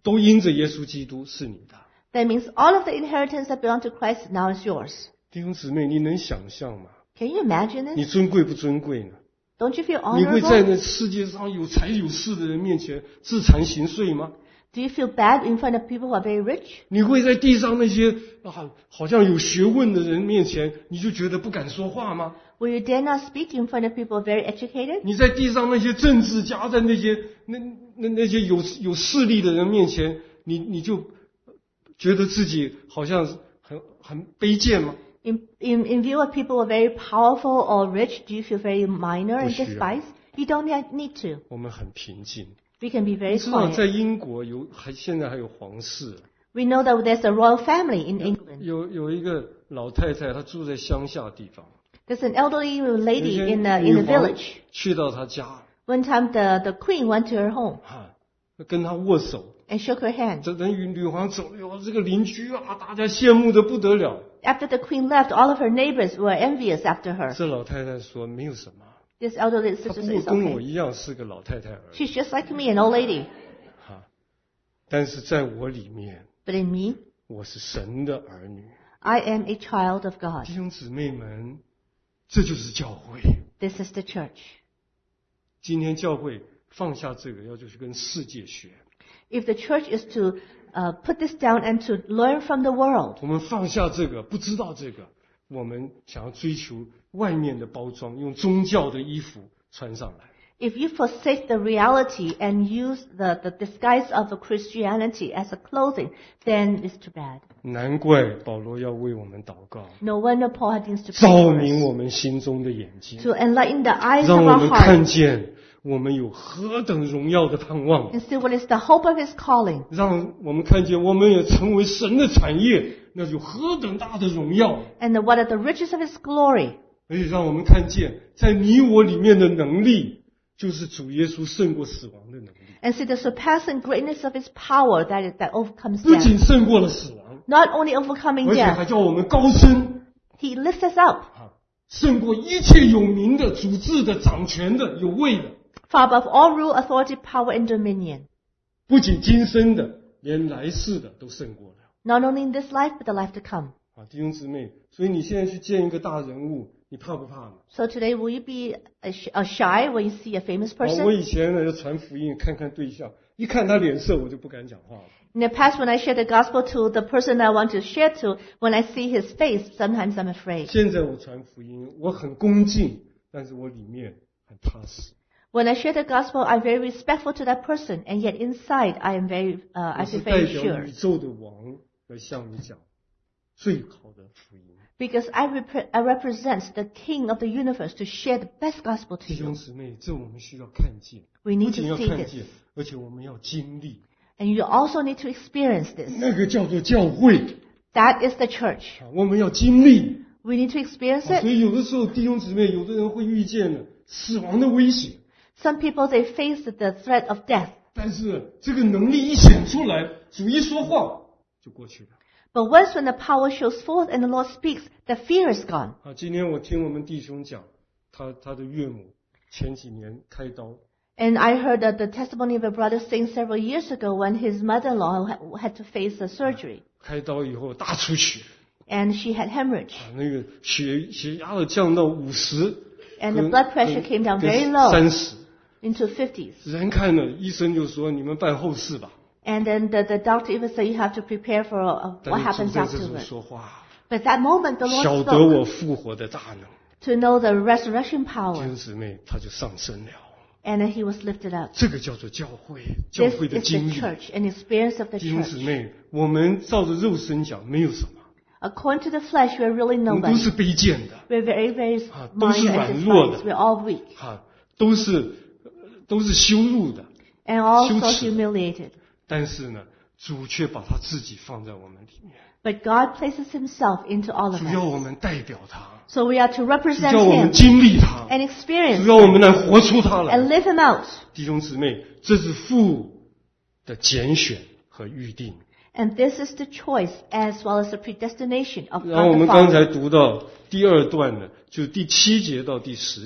都因着耶稣基督是你的。 That means all of the inheritance that belong to Christ now is yours. 弟兄姊妹，你能想象吗？ Can you imagine 你 this? 尊贵不尊贵呢？ Don't you feel 你会在 honorable? 那世界上有财有势的人面前自惭形秽吗？ Do you feel bad in front of people who are very rich? 你会在地上那些啊好像有学问的人面前，你就觉得不敢说话吗？ Will you dare not speak in front of people who are very educated? 你在地上那些政治家，在那些那那那些有有势力的人面前，你你就觉得自己好像很很卑贱吗？ In, in, in view of people who are very powerful or rich, do you feel very minor and 不需要。 despised? You don't need need to. 我们很平静。 We can be 你 very 知道，在 quiet. 英国有还现在还有皇室， We know that there's a royal family in England. 有有一个老太太，她住在乡下地方。 There's an elderly 有一 lady 天 in the, 女 in the 皇 village. 去到她家， One time the, the queen went to her home 哈、跟她握手。 and shook her hand. 这等于女皇走了，这个邻居啊，大家羡慕的不得了。 After the queen left, all of her neighbors were envious after her. 这老太太说没有什么， This elderly 她 sister 不 said 过 it's 跟我 okay. 一样是个老太太而已。 She's just like me, an old lady. 哈、但是在我里面， But in me, 我是神的儿女。 I am a child of God. 弟兄姊妹们，这就是教会。 This is the church. 今天教会放下这个，要就是跟世界学。 If the church is to uh, put this down and to learn from the world, 我们放下这个，不知道这个，我们想要追求外面的包装，用宗教的衣服穿上来。 if you forsake the reality and use the, the disguise of the Christianity as a clothing, then it's too bad. 难怪保罗要为我们祷告， No wonder Paul had to pray 照 for 明 us, 我们心中的眼睛， to enlighten the eyes 让 of 我 our 们看 hearts 见我们有何等荣耀的盼望， and see what is the hope of his calling, 让我们看见我们也成为神的产业，那有何等大的荣耀， and what are the riches of his glory, 而且让我们看见在你我里面的能力，就是主耶稣胜过死亡的能力， and see the surpassing greatness of his power that, that overcomes 不仅 death. 胜过了死亡， Not only overcoming 而且还 death, 叫我们高升。 he lifts us up 啊，胜过一切有名的、主治的、掌权的、有位的， far above all rule, authority, power, and dominion. 不仅今生的，连来世的都胜过了。 Not only in this life, but the life to come. 啊，弟兄姊妹，所以你现在去见一个大人物，你怕不怕呢？ So today, will you be uh, sh- uh, shy when you see a famous 啊，我 person? 以前呢要传福音，看看对象，一看他脸色，我就不敢讲话了。 In the past, when I share the gospel to the person I want to share to, when I see his face, sometimes I'm afraid. 现在我传福音，我很恭敬，但是我里面很踏实。 When I share the gospel, I'm very respectful to that person, and yet inside, I am very, uh, 我 I 是 feel 代 very 表 sure. 宇宙的王来向你讲最好的福音。 Because I, rep- I represent the King of the universe to share the best gospel to 弟兄 you. 姊妹，这我们需要看见， We 不 need 仅 to 要 see 看 this. 见，而且我们要经历。 And you also need to experience this. 那个叫做教会 That is the church. 啊，我们要经历。 We need to experience 啊所 it. 以有的时候弟兄姊妹，有的人会遇见了死亡的威胁， Some people, they face the threat of death. 但是这个能力一显出来，主一说话就过去了。 But once when the power shows forth and the Lord speaks, the fear is gone. 啊，今天我听我们弟兄讲，他他的岳母前几年开刀， And I heard that the testimony of a brother saying several years ago when his mother-in-law ha- had to face a surgery. 开刀以后大出血， And she had hemorrhage. 啊，那个血血压的降到五十， And the blood pressure came down very low 三十， into fifties. 人看了，医生就说你们办后事吧。 And then the, the doctor even said you have to prepare for uh, 但 what 是主 happens 在这时候 afterwards. 说话， But that moment the 晓 Lord 得 spoke 我复活的大能， to know the resurrection 弟 power. 兄姊妹，他就上升了。 And then he was lifted up. 这个叫做教会，教 This 会的 is 经 the 历。 church, an experience of the 弟兄姊 church. 妹，我们照着肉身讲，没有什么， According to the flesh, we're really 我们都 nobody. 是卑贱的， We're very, very 啊，都是 minor and 软弱的。 despised. We're all weak 哈、都是呃都是羞辱的。 and also 羞耻。 humiliated. 但是呢，主却把他自己放在我们里面， But God places himself into all of 主要我 us. 们代表他， So we are to 主 represent 要我们 him 经历他， and 主 experience 要我们来活出他来 and。live him out. 弟兄姊妹，这是父的拣选和预定。 And this is the choice as well as the predestination of 然后我 God 们 the 刚才 Father. 读到第二段呢，就第七节到第十节。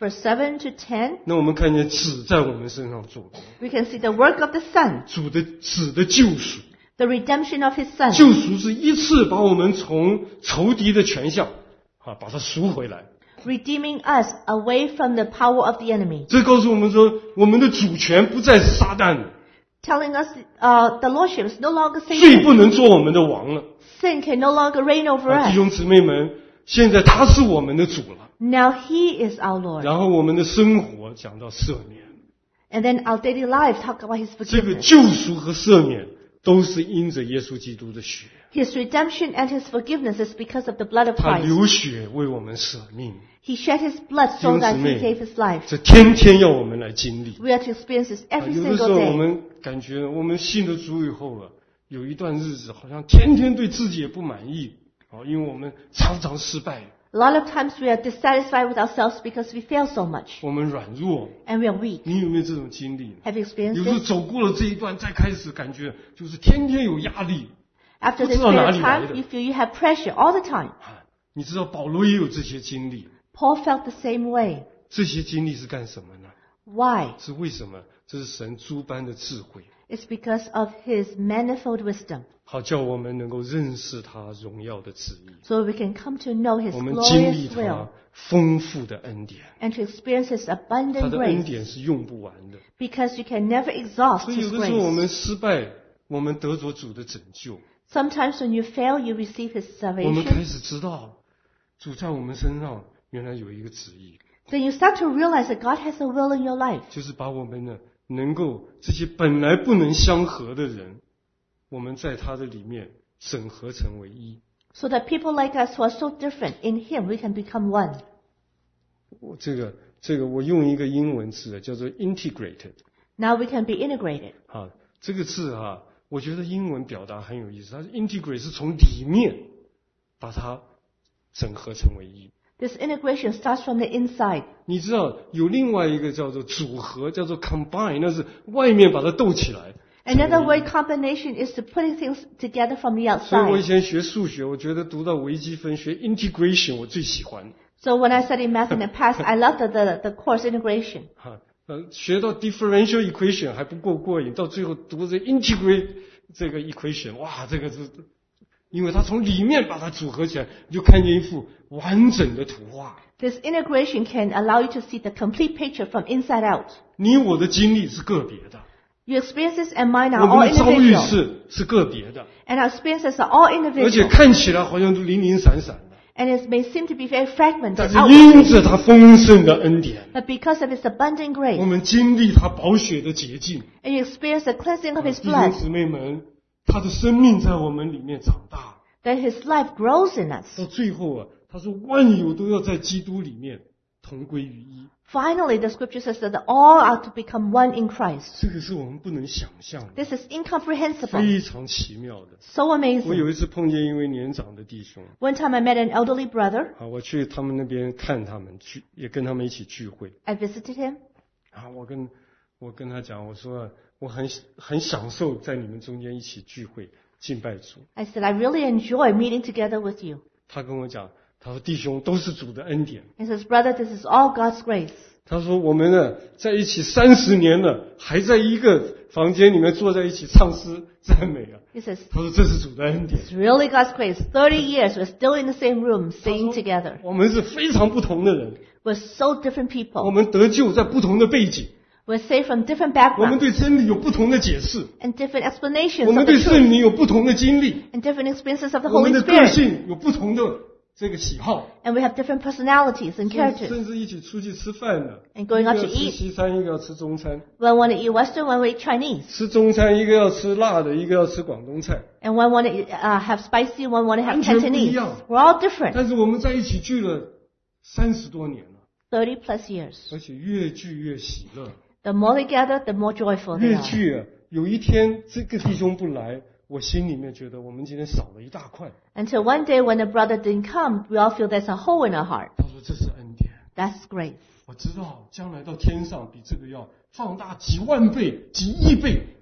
verse seven to ten, 那我们看见子在我们身上做工， we can see the work of the Son, 主的子的救赎， the redemption of His Son. 救赎是一次把我们从仇敌的权下啊把它赎回来。 Redeeming us away from the power of the enemy. 这告诉我们说，我们的主权不再是撒旦了， Telling us uh, the Lordship is no longer 罪 Satan. 不能做我们的王了。 Sin can no longer reign over 啊，弟 us. 兄姊妹们，现在他是我们的主了。 Now He is our Lord. 然后我们的生活讲到赦免， And then our daily life talk about His 这个 forgiveness. 救赎和赦免都是因着耶稣基督的血， His redemption and His forgiveness is because of the blood of 他 Christ. 流血为我们舍命， He shed His blood 弟 so 兄姊 that He 妹 gave His life. 这天天要我们来经历。 We are to experience this 啊 every 有的时候 single 我 day. 们感觉我们信了主以后啊，有一段日子好像天天对自己也不满意，啊，因为我们常常失败， A lot of times we are dissatisfied with ourselves because we fail so much 我们软弱。 and we are weak. 你有没有这种经历？ Have you 有 experienced 时候 this? 走过了这一段，再开始感觉就是天天有压力。 After 不 this 知道哪 period 里 of 来 time, 的。 you feel you have pressure all the time. 啊，你知道保罗也有这些经历， Paul felt the same way. 这些经历是干什么呢？ Why? 是为什么？这是神诸般的智慧， It's because of His manifold wisdom. 好叫我们能够认识他荣耀的旨意， So we can come to know His 我们经历 glorious 他 will 丰富的恩典， and to experience His 他 abundant 的恩 grace 典是用不完的。 because you can never exhaust 所以有 His 的时候我 grace. 们失败，我们得着主的拯救， Sometimes when you fail, you receive His 我们开 salvation. 始知道主在我们身上原来有一个旨意， Then you start to realize that God has a will in your life. 就是把我们呢能够这些本来不能相合的人，我们在他的里面整合成为一。 So that people like us who are so different, in Him we can become one. 我这个这个我用一个英文字叫做 integrated Now we can be integrated. 啊，这个字啊，我觉得英文表达很有意思，它是 integrate 是从里面把它整合成为一。 This integration starts from the inside. 你知道有另外一个叫做组合，叫做 combine， 那是外面把它斗起来。 Another word combination is to putting things together from the 所以我以 outside. 前学数学，我觉得读到微积分学 integration 我最喜欢。 So when I studied math in the past, I loved the, the, the course integration. 哈，呃，学到 differential equation 还不够过瘾，到最后读这 integrate 这个 equation， 哇，这个是，因为它从里面把它组合起来，你就看见一幅完整的图画。 This integration can allow you to see the complete picture from inside out. 你我的经历是个别的， Your experiences and mine 我 are all 们的遭遇 individual. 是是个别的， And our experiences are all 而且 individual. 看起来好像都零零散散的， And it may seem to be very 但 fragmented 是 outwardly. 因着它丰盛的恩典， But because of His abundant 我 grace, 们经历它宝血的洁净。 and you experience the cleansing of His 弟兄 blood, 姊妹们，他的生命在我们里面长大， then His life grows in us. 到最后啊，他说万有都要在基督里面同归于一。 Finally, the scripture says that all are to become one in Christ. 这个是我们不能想象的， This is incomprehensible. 非常奇妙的。 So 我 amazing. 有一次碰见一位年长的弟兄， One time I met an elderly brother. 啊，我去他们那边看他们，去也跟他们一起聚会。 I visited him. 啊，我跟我跟他讲，我说我很很享受在你们中间一起聚会敬拜主。 I said, I really enjoy meeting together with you. 他跟我讲，他说弟兄都是主的恩典。 He says, brother, this is all God's grace. 他说我们呢在一起三十年了，还在一个房间里面坐在一起唱诗赞美啊。 He says, 他说这是主的恩典。 it's really God's grace. thirty years, we're still in the same room 他 singing 说 together. 我们是非常不同的人， We're so different 我 people. 们得救在不同的背景， We're saved from different 我们 backgrounds 对真理有不同的解释， and different explanations 我们 of the 对圣 truth 灵有不同的经历， and different experiences of the 我们 Holy 的个 Spirit. 性有不同的这个喜好， And we have different personalities and 甚 characters. 甚至一起出去吃饭的， And 一 going 个 out 要 to 吃 eat. 西餐，一个要吃中餐。 One want to eat Western, one want to eat Chinese. 吃中餐一个要吃辣的，一个要吃广东菜。 And one want to uh, have spicy, one want to have 完全不一 Cantonese. 样。 We're all different. 但是我们在一起聚了三十多年了， thirty plus years. 而且越聚越喜乐， The more they gather, the more joyful they 越 are. 聚啊，有一天这个弟兄不来，我心里面觉得我们今天少了一大块。 Until one day when the brother didn't come, we all feel there's a hole in our heart. 他说这是恩典， That's grace. 我知道将来到天上比这个要放大几万倍、几亿倍。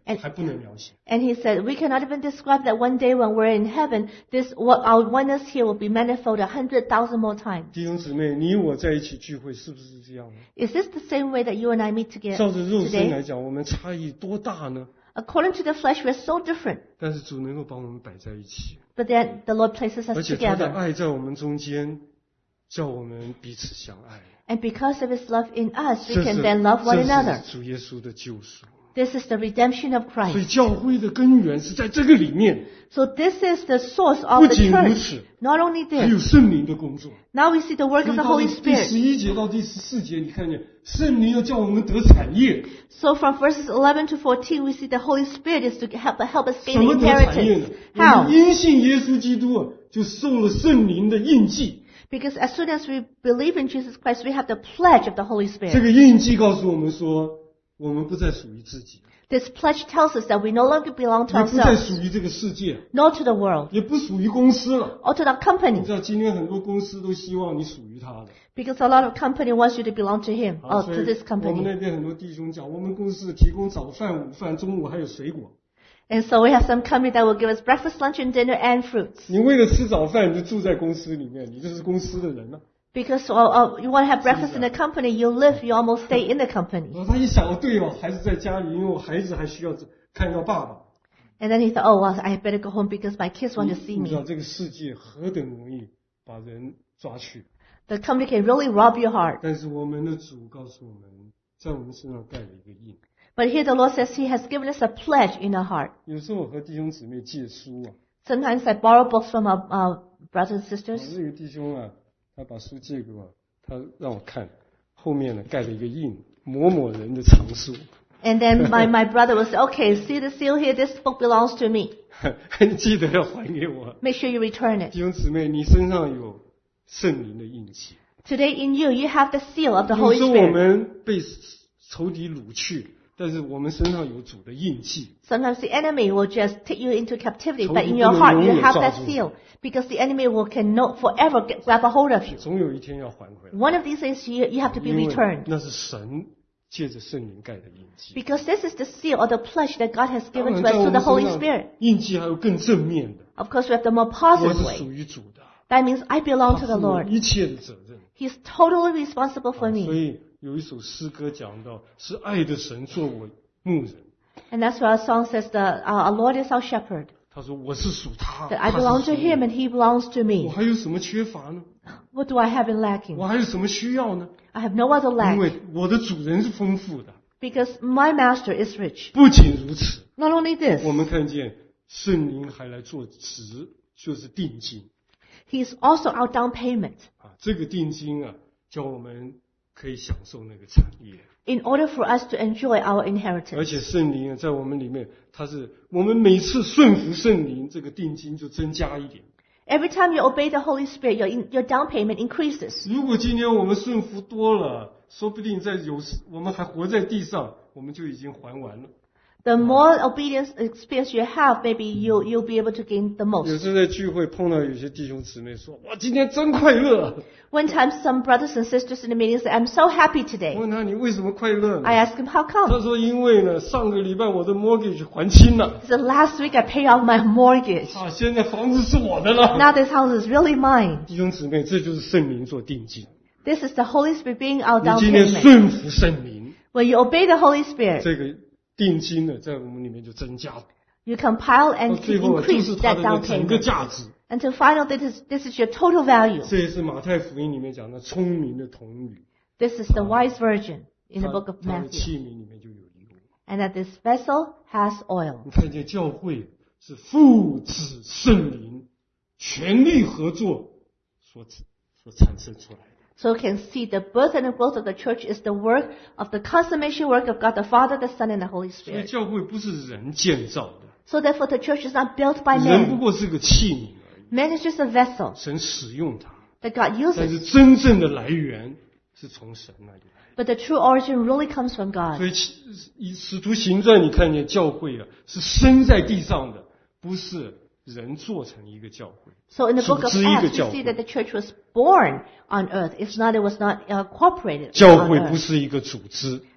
And, 还不能描写。 and he said, we cannot even describe that one day when we're in heaven, this, what our oneness here will be manifold a hundred thousand more times. 弟兄姊妹，你我在一起聚会是不是这样呢？ Is this the same way that you and I meet together 照着肉身 today? 来讲，我们差异多大呢？ According to the flesh, we're so different. 但是主能够把我们摆在一起， But then the Lord places 而 us 且他的 together. 爱在我们中间，叫我们彼此相爱。 And because of his love in us, we 这 can 是 then love one 这 another. 是主耶稣的救赎。 This is the redemption of 所以 Christ. 教会的根源是在这个里面， So this is the source of 不 the 仅如 church. 此， Not only 还有 this, 圣灵的工作。 now we see the work 所 of 以 the 到 Holy 第十 Spirit. 一节到第十四节，你看见圣灵要叫我们得产业。 So from verses eleven to fourteen, we see the Holy Spirit is to help, help us 什 gain 么 the 得产业呢 inheritance.？ 我 How? 们因信耶稣基督啊，就受了圣灵的印记。 Because as soon as we believe in Jesus Christ, we have the pledge of the Holy 这 Spirit. 个印记告诉我们说，我们不再属于自己， This pledge tells us that we no longer belong to 也不再 ourselves, 属于这个世界， nor to the world, 也不属于公司了。 or to the 你 company. 知道，今天很多公司都希望你属于他的。 Because a lot of company wants you to belong to him, 好， or 所 to 以 this 我们 company. 那边很多弟兄讲，我们公司提供早饭、午饭，中午还有水果。 And so we have some company that will give us breakfast, lunch, and dinner, and fruits. 你为了吃早饭，你就住在公司里面，你就是公司的人了。 Because uh, uh, you want to have breakfast in the company, you live, you almost stay in the company. 然后他一想，哦，对哦，孩子在家里，因为我孩子还需要看到爸爸。 And then he thought, oh, well, I better go home because my kids want to see 你知道 me. 这个世界何等容易把人抓去， The company can really rob your heart. 但是我们的主告诉我们，在我们身上盖了一个印。 But here the Lord says he has given us a pledge in our heart. 有时候我和弟兄姊妹借书啊， Sometimes I borrow books from our, our brothers and 我 sisters. 这个弟兄啊，他把书借给我，他让我看，后面呢盖了一个印，某某人的藏书。 And then my, my brother will say, okay, see the seal here? This book belongs to me. 你记得要还给我。 Make sure you return it. 弟兄姊妹，你身上有圣灵的印记。 Today in you, you have the seal of the 有 Holy 时候我 Spirit. 们被仇敌掳去，但是我们身上有主的印记。 Sometimes the enemy will just take you into captivity, but 仇敌 in 不 your 能 heart 永 you 远 have 抓 that 住你。 seal. Because the enemy will can no, forever get, grab a hold of you. 总有一天要还回来， One of these days you, you have to be 因为 returned. 那是神借着圣灵盖的印记。 Because this is the seal or the pledge that God has 当 given 然， to 在 us 我 through 们 the 身 Holy 上 Spirit. 印记还有更正面的， Of course, we have the more 我 positive 是 way. 属于主的， That means I 他 belong to 负 the 我 Lord. 一切的责任。 He's totally responsible for 所 me. 以有一首诗歌讲到，是爱的神做我牧人。 And that's why our song says that uh, our Lord is our shepherd. 他说我是属他， That I 他 belong 是 to 属 Him 我 and He belongs to 我 me. 还有什么缺乏呢？ What do I have in lacking? 我还有什么需要呢？ I have no other 因 lack. 为我的主人是丰富的。 Because my master is rich. 不仅如此， Not only this, 我们看见圣灵还来做值，就是定金 He's also our down payment. 啊。这个定金啊，叫我们可以享受那个产业。 In order for us to enjoy our 而 inheritance. 且圣灵啊，在我们里面，它是我们每次顺服圣灵，这个定金就增加一点。 Every time you obey the Holy Spirit, your, in, your down payment increases. 如果今天我们顺服多了，说不定在有时我们还活在地上，我们就已经还完了。 The more obedience experience you have, maybe you, you'll be able to gain the 有 most. 时候在聚会碰到有些弟兄姊妹说：“哇，今天真快乐。 One time, some brothers and sisters in the meeting said, I'm so happy ” today. 我问他：“你为什么快乐呢 I asked him, how？” 他 come? 说：“因为呢，上个礼拜我的 mortgage 还清了， He said, last week I paid off my mortgage. 啊，现在房子是我的了。 Now this house is really mine. 弟兄姊妹，这就是圣灵做定金。 This is the Holy Spirit being our 你 down 今天 payment. 顺服圣灵， When you obey the Holy Spirit, 这个定金呢，在我们里面就增加了。 you compile 到 and 最后啊，就 increase 是它 that 的 down 整个 payment. 价值。 Until finally, this is, this is your total value. 这也是马太福音里面讲的聪明的童女， This is the wise virgin in the 她 book of 她的 Matthew. 器皿里面就有油。 And that this vessel has oil. 你看见教会是父子圣灵全力合作所所产生出来的。 So you can see the birth and the growth of the church is the work of the consummation work of God the Father, the Son, and the Holy 所以 Spirit. 教会不是人建造的， So therefore the church is not built by 人不 man. 过是个器皿而已， Man is just a vessel 神使用它， that God 但是 uses. 真正的来源是从神那里来。 But the true origin really comes from God. 所以其以使徒行传，你看见教会啊是生在地上的，不是人做成一个教会。 So in the book of 组织一个 Acts, 教 we 会。 see that the church was born on earth. It's not, it was not uh, incorporated 教 on 会不 earth. 是一个组织，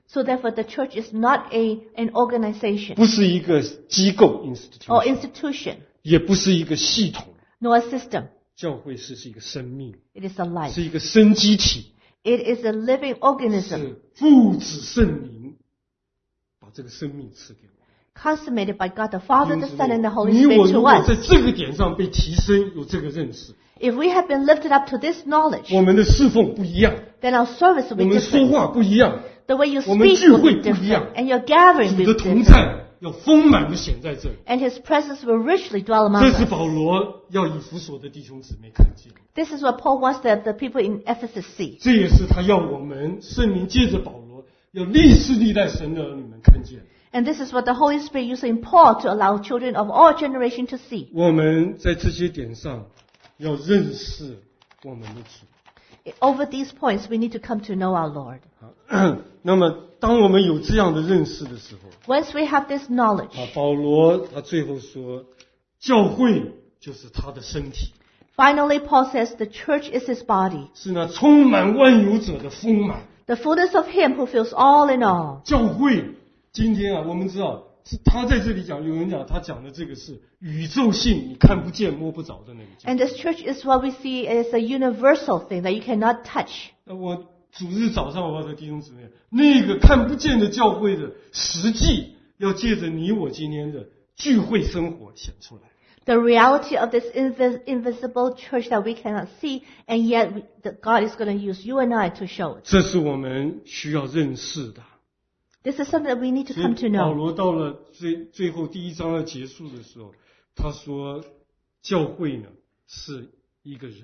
So therefore, the church is not a an organization 不是一个机构 or institution， institution, 也不是一个系统。 nor a system. 教会是是一个生命， It is a life. 是一个生机体， It is a living organism 是父子圣灵把这个生命赐给我们。 consummated by God the Father, 弟 the 兄姊 Son, 妹 and the Holy 你我 Spirit 如 to 果 us. 在这个点上被提升，有这个认识， If we have been lifted up to this knowledge, 我们的侍奉不一样， then our service will 我 be 们说 different. 话不一样， The way you 我们 speak 聚 will 会 be 不一样， different, and your gathering 主 will 的 be 同 different, 在要丰满的显在这里。 and His presence will richly dwell 这 among 是 us. 保罗要以弗所的弟兄姊妹看见， This is what Paul wants the, the people in Ephesus see. 这也是他要我们圣灵借着保罗，要历世历代神的儿女们看见。 And this is what the Holy Spirit used in Paul to allow children of all generations to see. 我们在这些点上要认识我们的主。 Over these points, we need to come to know our Lord. 好，那么当我们有这样的认识的时候， Once we have this knowledge, 啊，保罗他最后说，教会就是他的身体， finally Paul says the church is his body, 是那充满万有者的丰满。 the fullness of Him who fills all in all. 教会今天啊，我们知道是他在这里讲，有人讲他讲的这个是宇宙性，你看不见摸不着的那个教会。 And this church is what we see as a universal thing that you cannot touch. 那我主日早上我要和弟兄姊妹，那个看不见的教会的实际，要借着你我今天的聚会生活显出来。 The reality of this invis- invisible church that we cannot see, and yet we, that God is going to use you and I to show it. 这是我们需要认识的。 This is something that we need to 所 come to 以保 know. 罗到了最最后第一章要结束的时候，他说，教会呢是一个人。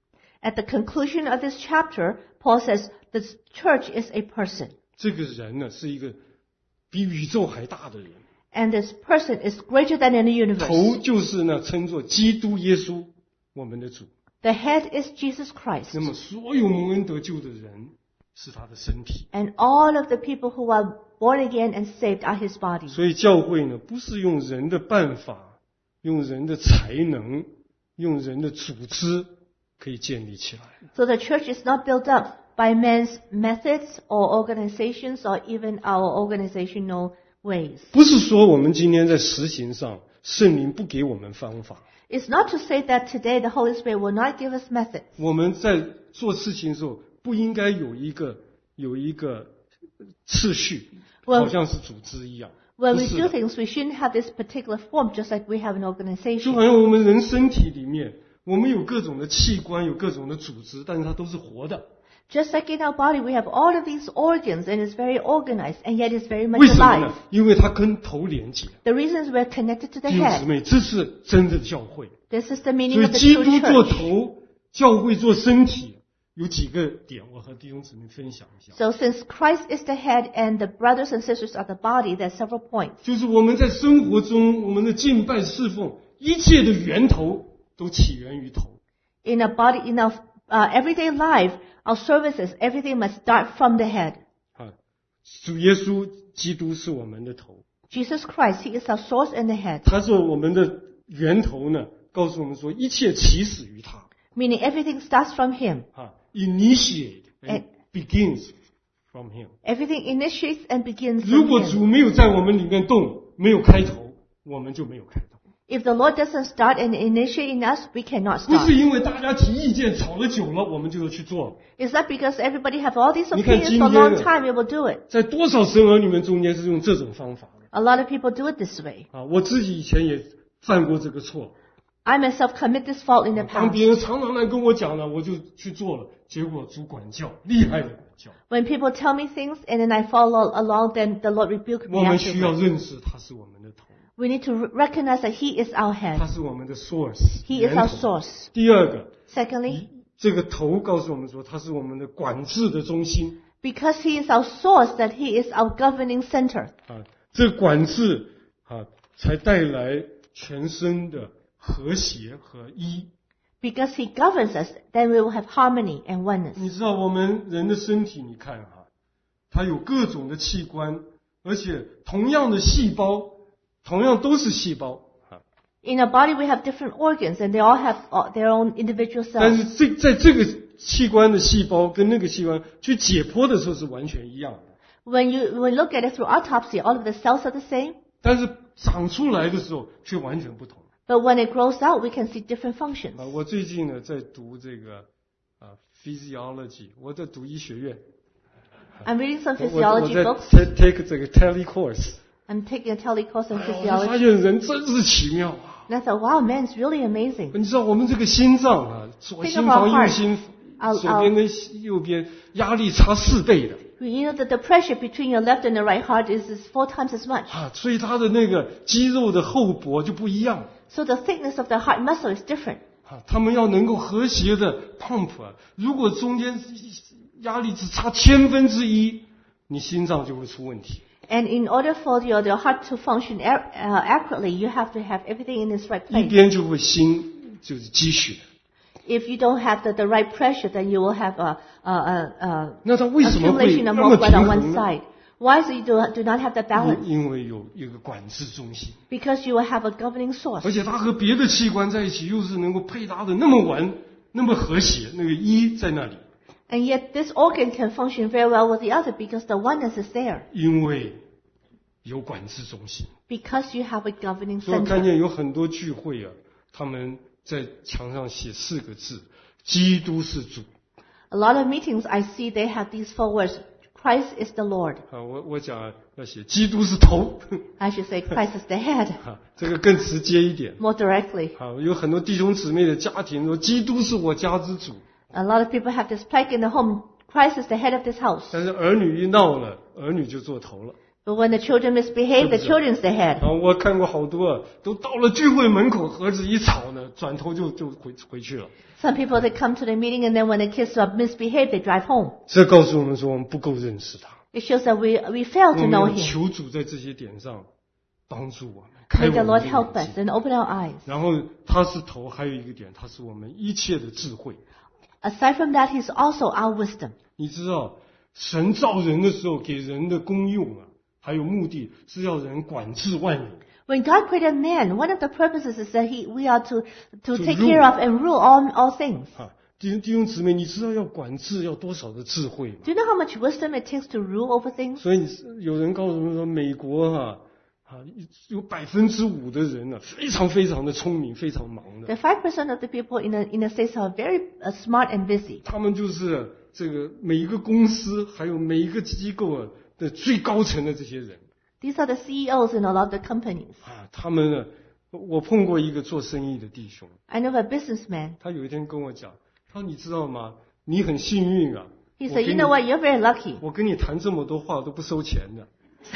At the conclusion of this chapter, Paul says the church is a person. 这个人呢是一个比宇宙还大的人， And this person is greater than any universe. 头就是呢称作基督耶稣，我们的主。 The head is Jesus Christ. 那么所有蒙恩得救的人是他的身体。 And all of the people who are born again and saved are his body. 所以教会呢不是用人的办法，用人的才能，用人的组织可以建立起来。 So the church is not built up by men's methods or organizations or even our organizational ways. 不是说我们今天在实行上圣灵不给我们方法， It's not to say that today the Holy Spirit will not give us methods. 我们在做事情的时候不应该有一个有一个次序， Well- 好像是组织一样。 When 不 we 是 do 的 things, we shouldn't have this particular form just like we have an 就 organization. 好像我们人身体里面，我们有各种的器官，有各种的组织，但是它都是活的。 Just like in our body, we have all of these organs and it's very organized and yet it's very much 为什么 alive. 呢？因为它跟头连接。 The reason is we're connected to the 弟兄姊 head. 妹，这是真的教会。 This is the meaning 所以 of the 基 true 督做 church. 头，教会做身体，有几个点，我和弟兄姊妹分享一下。 So since Christ is the head and the brothers and sisters are the body, there are several points. 就是我们在生活中，我们的敬拜侍奉，一切的源头都起源于头。 In our body, in our uh, everyday life, our services, everything must start from the head. 啊，主耶稣基督是我们的头， Jesus Christ, He is our source and the head. 他是我们的源头呢，告诉我们说，一切起始于他。 Meaning everything starts from Him. 啊 ，initiate and 哎 begins from him。 Everything initiates and begins 如 from 果 Him. 主没有在我们里面动，没有开头，我们就没有开头。 If the Lord doesn't start and initiate in us, we cannot 不 start. 是因为大家提意见吵了久了，我们就要去做。 It's not because everybody have all these 你看 opinions 今 for a 天 long 的 time, we will do it. 在多少神儿女们中间是用这种方法的 A lot of people do it this way. 啊！我自己以前也犯过这个错。 I myself commit this fault in the 当 past. 别人常常来跟我讲了，我就去做了，结果主管教，厉害的管教。 When people tell me things and then I follow along, then the Lord rebuke 我 me 们需要 afterwards. 认识他是我们的头， We need to recognize that He is our 他 head. 是我们的 source， He 源 is 头 our source. 第二个， Secondly, 这个头告诉我们说，他是我们的管制的中心 because He is our source, that He is our governing center. 啊，这个管制啊，才带来全身的和谐和一。 Because He governs us, then we will have harmony and oneness. 你知道我们人的身体，你看哈、它有各种的器官，而且同样的细胞，同样都是细胞啊， In our body, we have different organs, and they all have uh, their own individual 但 cells. 是这在这个器官的细胞跟那个器官去解剖的时候是完全一样的。 When you, when you look at it through autopsy, all of the cells are the same. 但是长出来的时候却完全不同。 But when it grows out, we can see different functions. 啊，我最近呢在读这个啊 physiology， 我在读医学院。 I'm reading some 我我 physiology 在 books. take take 这个 tele course。 I'm taking a tele course on 哎呀，我就发 physiology. 现人真是奇妙啊！ And I thought, wow, man, it's really amazing. 你知道我们这个心脏啊，左 Think 心 of our 房 heart. 右心 Our- 左边跟右边压力差四倍的 You know that the pressure between your left and the right heart is, is four times as much. 啊，所以它的那个肌肉的厚薄就不一样 So the thickness of the heart muscle is different. 啊。他们要能够和谐的 pump 啊，如果中间压力只差千分之一，你心脏就会出问题。 And in order for your, your heart to function uh, accurately, you have to have everything in its right 一 place. 边就会心就是积血。 If you don't have the, the right pressure, then you will have a, a, a, a 那它为什么会 accumulation 那 of 么 more blood 平 on 衡 one 呢？ side. Why is it you do, do not have the balance? 因因为有一个管制中心， Because you will have a governing source. 而且它和别的器官在一起，又是能够配搭的那么完，那么和谐。那个一在那里， And yet this organ can function very well with the other because the oneness is there. 因为有管制中心。 Because you have a governing 所以我看 center. 见有很多聚会啊，他们在墙上写四个字：基督是主。 A lot of meetings I see they have these four words. Christ is the Lord. 啊，我我讲要写基督是头， I should say Christ is the head. 啊，这个更直接一点。 More directly. 啊，有很多弟兄姊妹的家庭说，基督是我家之主。 A lot of people have this plaque in the home. Christ is the head of this house. 但是儿女一闹了，儿女就做头了。 But when the children misbehave, the children's the head. 啊，我看过好多啊，都到了聚会门口，儿子一吵呢，转头就就回回去了。 Some people, they come to the meeting and then when the kids are misbehave, they drive home. 这告诉我们说，我们不够认识他。 It shows that we, we fail 我 to 们 know 要 Him. 求主在这些点上帮助我们，开 May 我 the 们 Lord 的 help 眼 us 睛。 and open our eyes. 然后他是头，还有一个点，他是我们一切的智慧。 Aside from that, He's also our wisdom. 你知道，神造人的时候给人的功用啊，还有目的是要人管制万有。 When God created man, one of the purposes is that he, we are to, to To take rule. care of and rule all, all things. 啊，弟兄弟兄姊妹，你知道要管制要多少的智慧吗？ Do you know how much wisdom it takes to rule over things? 所以有人告诉我们说，美国哈啊有百分之五的人呢、啊，非常非常的聪明，非常忙的。 The five percent of the people in the, in the States are very uh, smart and busy. 他们就是这个每一个公司，还有每一个机构啊的最高层的这些人 These are the C E Os in a lot of the companies. 啊，他们呢，我碰过一个做生意的弟兄， I know a businessman. 他有一天跟我讲，他说你知道吗？你很幸运啊。 He 我 said, 跟 you 你 know what, you're very lucky. 我跟你谈这么多话都不收钱的。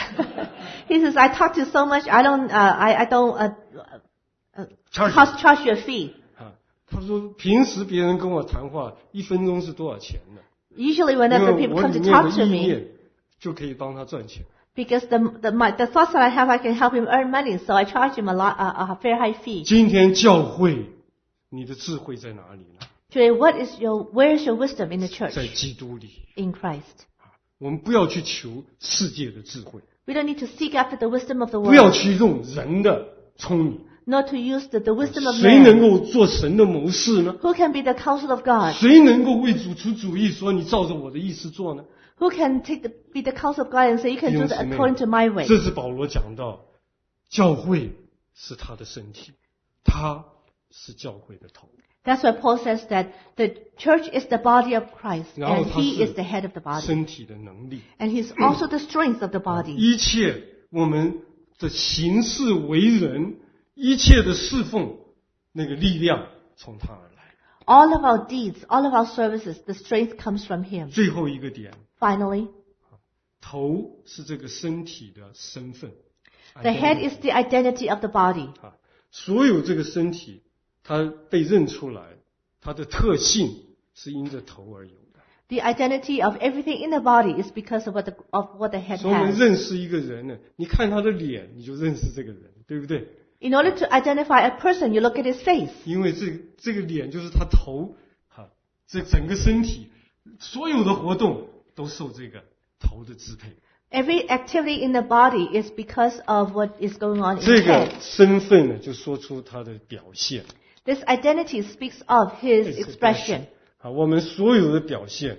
He says, I talk to you so much, I don't, uh, I, I don't uh, uh, Charge charge, charge you a fee. 啊，他说平时别人跟我谈话一分钟是多少钱呢？ Usually 因 whenever 为 people 我 come 里 to 面 talk 的 to 意 me, 念就可以帮他赚钱。 because the, the, my, the thoughts that I have, I can help him earn money, so I charge him a lot, uh, a fair high fee. 今天教会，你的智慧在哪里呢？ Today, what is your, where is your wisdom in the church? 在基督里。 In Christ. 我们不要去求世界的智慧， We don't need to seek after the wisdom of the 不要 world, 去用人的聪明。 nor to use the, the wisdom of 谁能 man. 够做神的谋士呢？ Who can be the counsel of God? 谁能够为主出主意，说你照着我的意思做呢？ Who can take the, be the counsel of God and say, you can 弟 do 兄 that 姊妹 according to my way? 这是保罗讲到，教会是他的身体，他是教会的头。 That's why Paul says that the church is the body of Christ 然后 and 他 he 是 is the head of the body. 身体的能力， And he's also the strength of the body. 一切我们的行事为人，一切的侍奉，那个力量从他而来。 All of our deeds, all of our services, the strength comes from him. 最后一个点， Finally, 头是这个身体的身份。 the head is the identity of the body. 啊，所有这个身体，它被认出来，它的特性是因着头而有的。 The identity of everything in the body is because of what the, of what the head 所以我们 has. 认识一个人呢，你看他的脸，你就认识这个人，对不对？ In order to identify a person, you look at his face. 因为这这个脸就是他头，哈、这整个身体所有的活动都受这个头的支配。 Every activity in the body is because of what is going on in 这 the 个 head. 身份呢，就说出他的表现。 This identity speaks of his expression. 啊，我们所有的表现，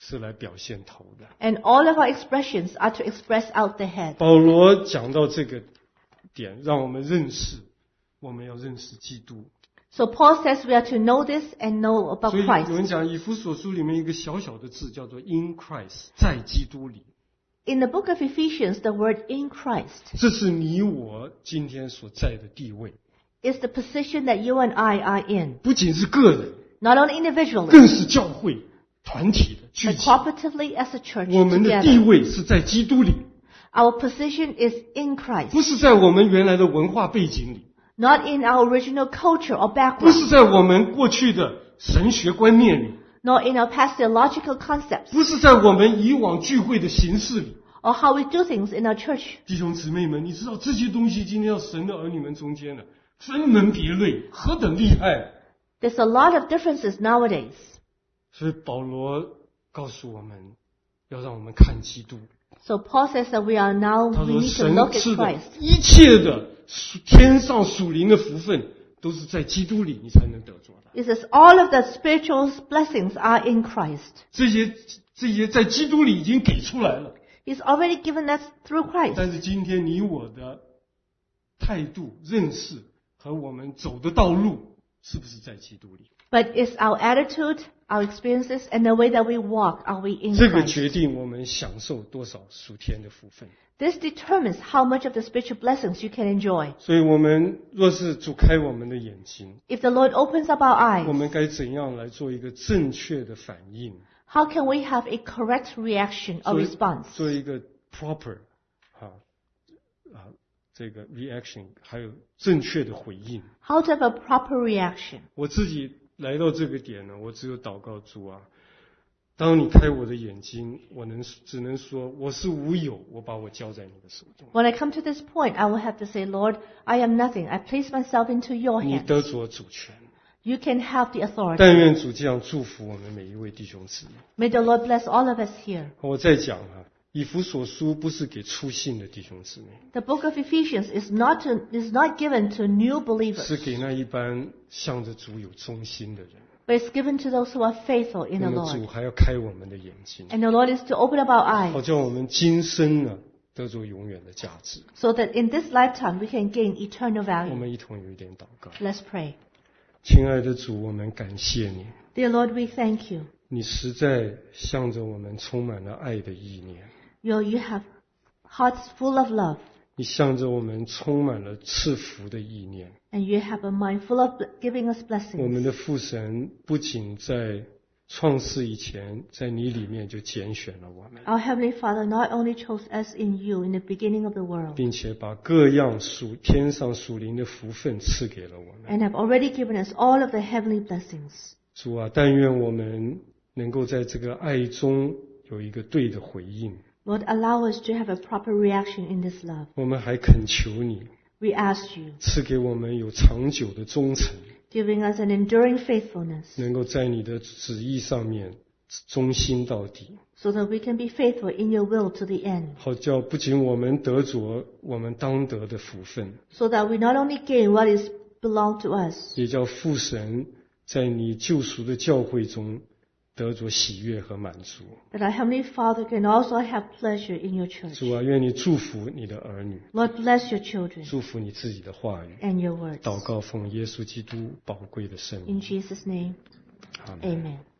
是来表现头的。 And all of our expressions are to express out the head. 保罗讲到这个点，让我们认识，我们要认识基督。 So Paul says we are to know this and know about 所以有人 Christ. 讲以弗所书里面一个小小的字叫做 in Christ， 在基督里。 In the book of Ephesians, the word in Christ 这是你我今天所在的地位， is the position that you and I are in. 不仅是个人， Not only individually, 更是教会团体的聚 but 集。 corporatively as a church 我们的地 together. 位是在基督里， Our position is in Christ, 不是在我们原来的文化背景里， not in our original culture or 不是 background, 在我们过去的神学观念里， nor in our past theological concepts, 不是在我们以往聚会的形式里。 or how we do things in our church. 弟兄姊妹们，你知道这些东西今天要神的儿女们中间呢，分门别类，何等厉害！ There's a lot of differences nowadays. 所以保罗告诉我们，要让我们看基督。 So Paul says that we are now, 他 we 说 need to 神 look at 赐的 Christ. 一切的属天上属灵的福分，都是在基督里你才能得着的。 It says all of the spiritual blessings are in Christ. 这些这些在基督里已经给出来了， He's already given us through Christ. 但是今天你我的态度、认识和我们走的道路，是不是在基督里？ But it's our attitude, our experiences, and the way that we walk, are we in 这个 Christ? 决定我们享受多少属天的福分。 This determines how much of the spiritual blessings you can enjoy. 所以我们若是主开我们的眼睛， If the Lord opens up our 我 eyes, 们该怎样来做一个正确的反应？ how can we have a correct reaction or 做 response? 做一个 proper 啊啊这个 reaction， 还有正确的回应。 How to have a proper reaction? 我自己来到这个点呢，我只有祷告主啊，当你开我的眼睛，我能只能说我是无有，我把我交在你的手中。 When I come to this point, I will have to say, Lord, I am nothing. I place myself into your 你 hands. 得着主权， You can have the authority. 但愿主这样祝福我们每一位弟兄姊妹。 May the Lord bless all of us here. 我再讲啊，以弗所书不是给初信的弟兄姊妹， The book of Ephesians is not to, is not given to new believers, 是给那一般向着主有忠心的人。 but it's given to those who are faithful in 那 the 么主 Lord. 还要开我们的眼睛， And the Lord is to open up our 好 eyes 叫我们今生呢得着永远的价值。 so that in this lifetime we can gain eternal 我 value. 们一同有一点祷告。 Let's pray. 亲爱的主，我们感谢你， Dear Lord, we thank you. 你实在向着我们充满了爱的意念， You, you have hearts full of love, 你向着我们充满了赐福的意念。 and you have a mind full of giving us 我们 blessings. 的父神不仅在创世以前，在你里面就拣选了我们， Our Heavenly Father not only chose us in you in the beginning of the world, 并且把各样属天上属灵的福分赐给了我们。 and have already given us all of the heavenly blessings. 主啊，但愿我们能够在这个爱中有一个对的回应。 Lord, allow us to have a proper reaction in this love. 我们还恳求你 We ask you, 赐给我们有长久的忠诚， giving us an enduring faithfulness, 能够在你的旨意上面忠心到底， so that we can be faithful in your will to the end, 好叫不仅我们得着我们当得的福分， so that we not only gain what is belong to us, 也叫父神在你救赎的教会中得着喜悦和满足。 that our Heavenly Father can also have pleasure in your church. 主啊，愿你祝福你的儿女， Lord, bless your children 祝福你自己的话语。 and your words. 祷告奉耶稣基督宝贵的圣 In 名， Jesus' name, 阿门。 amen.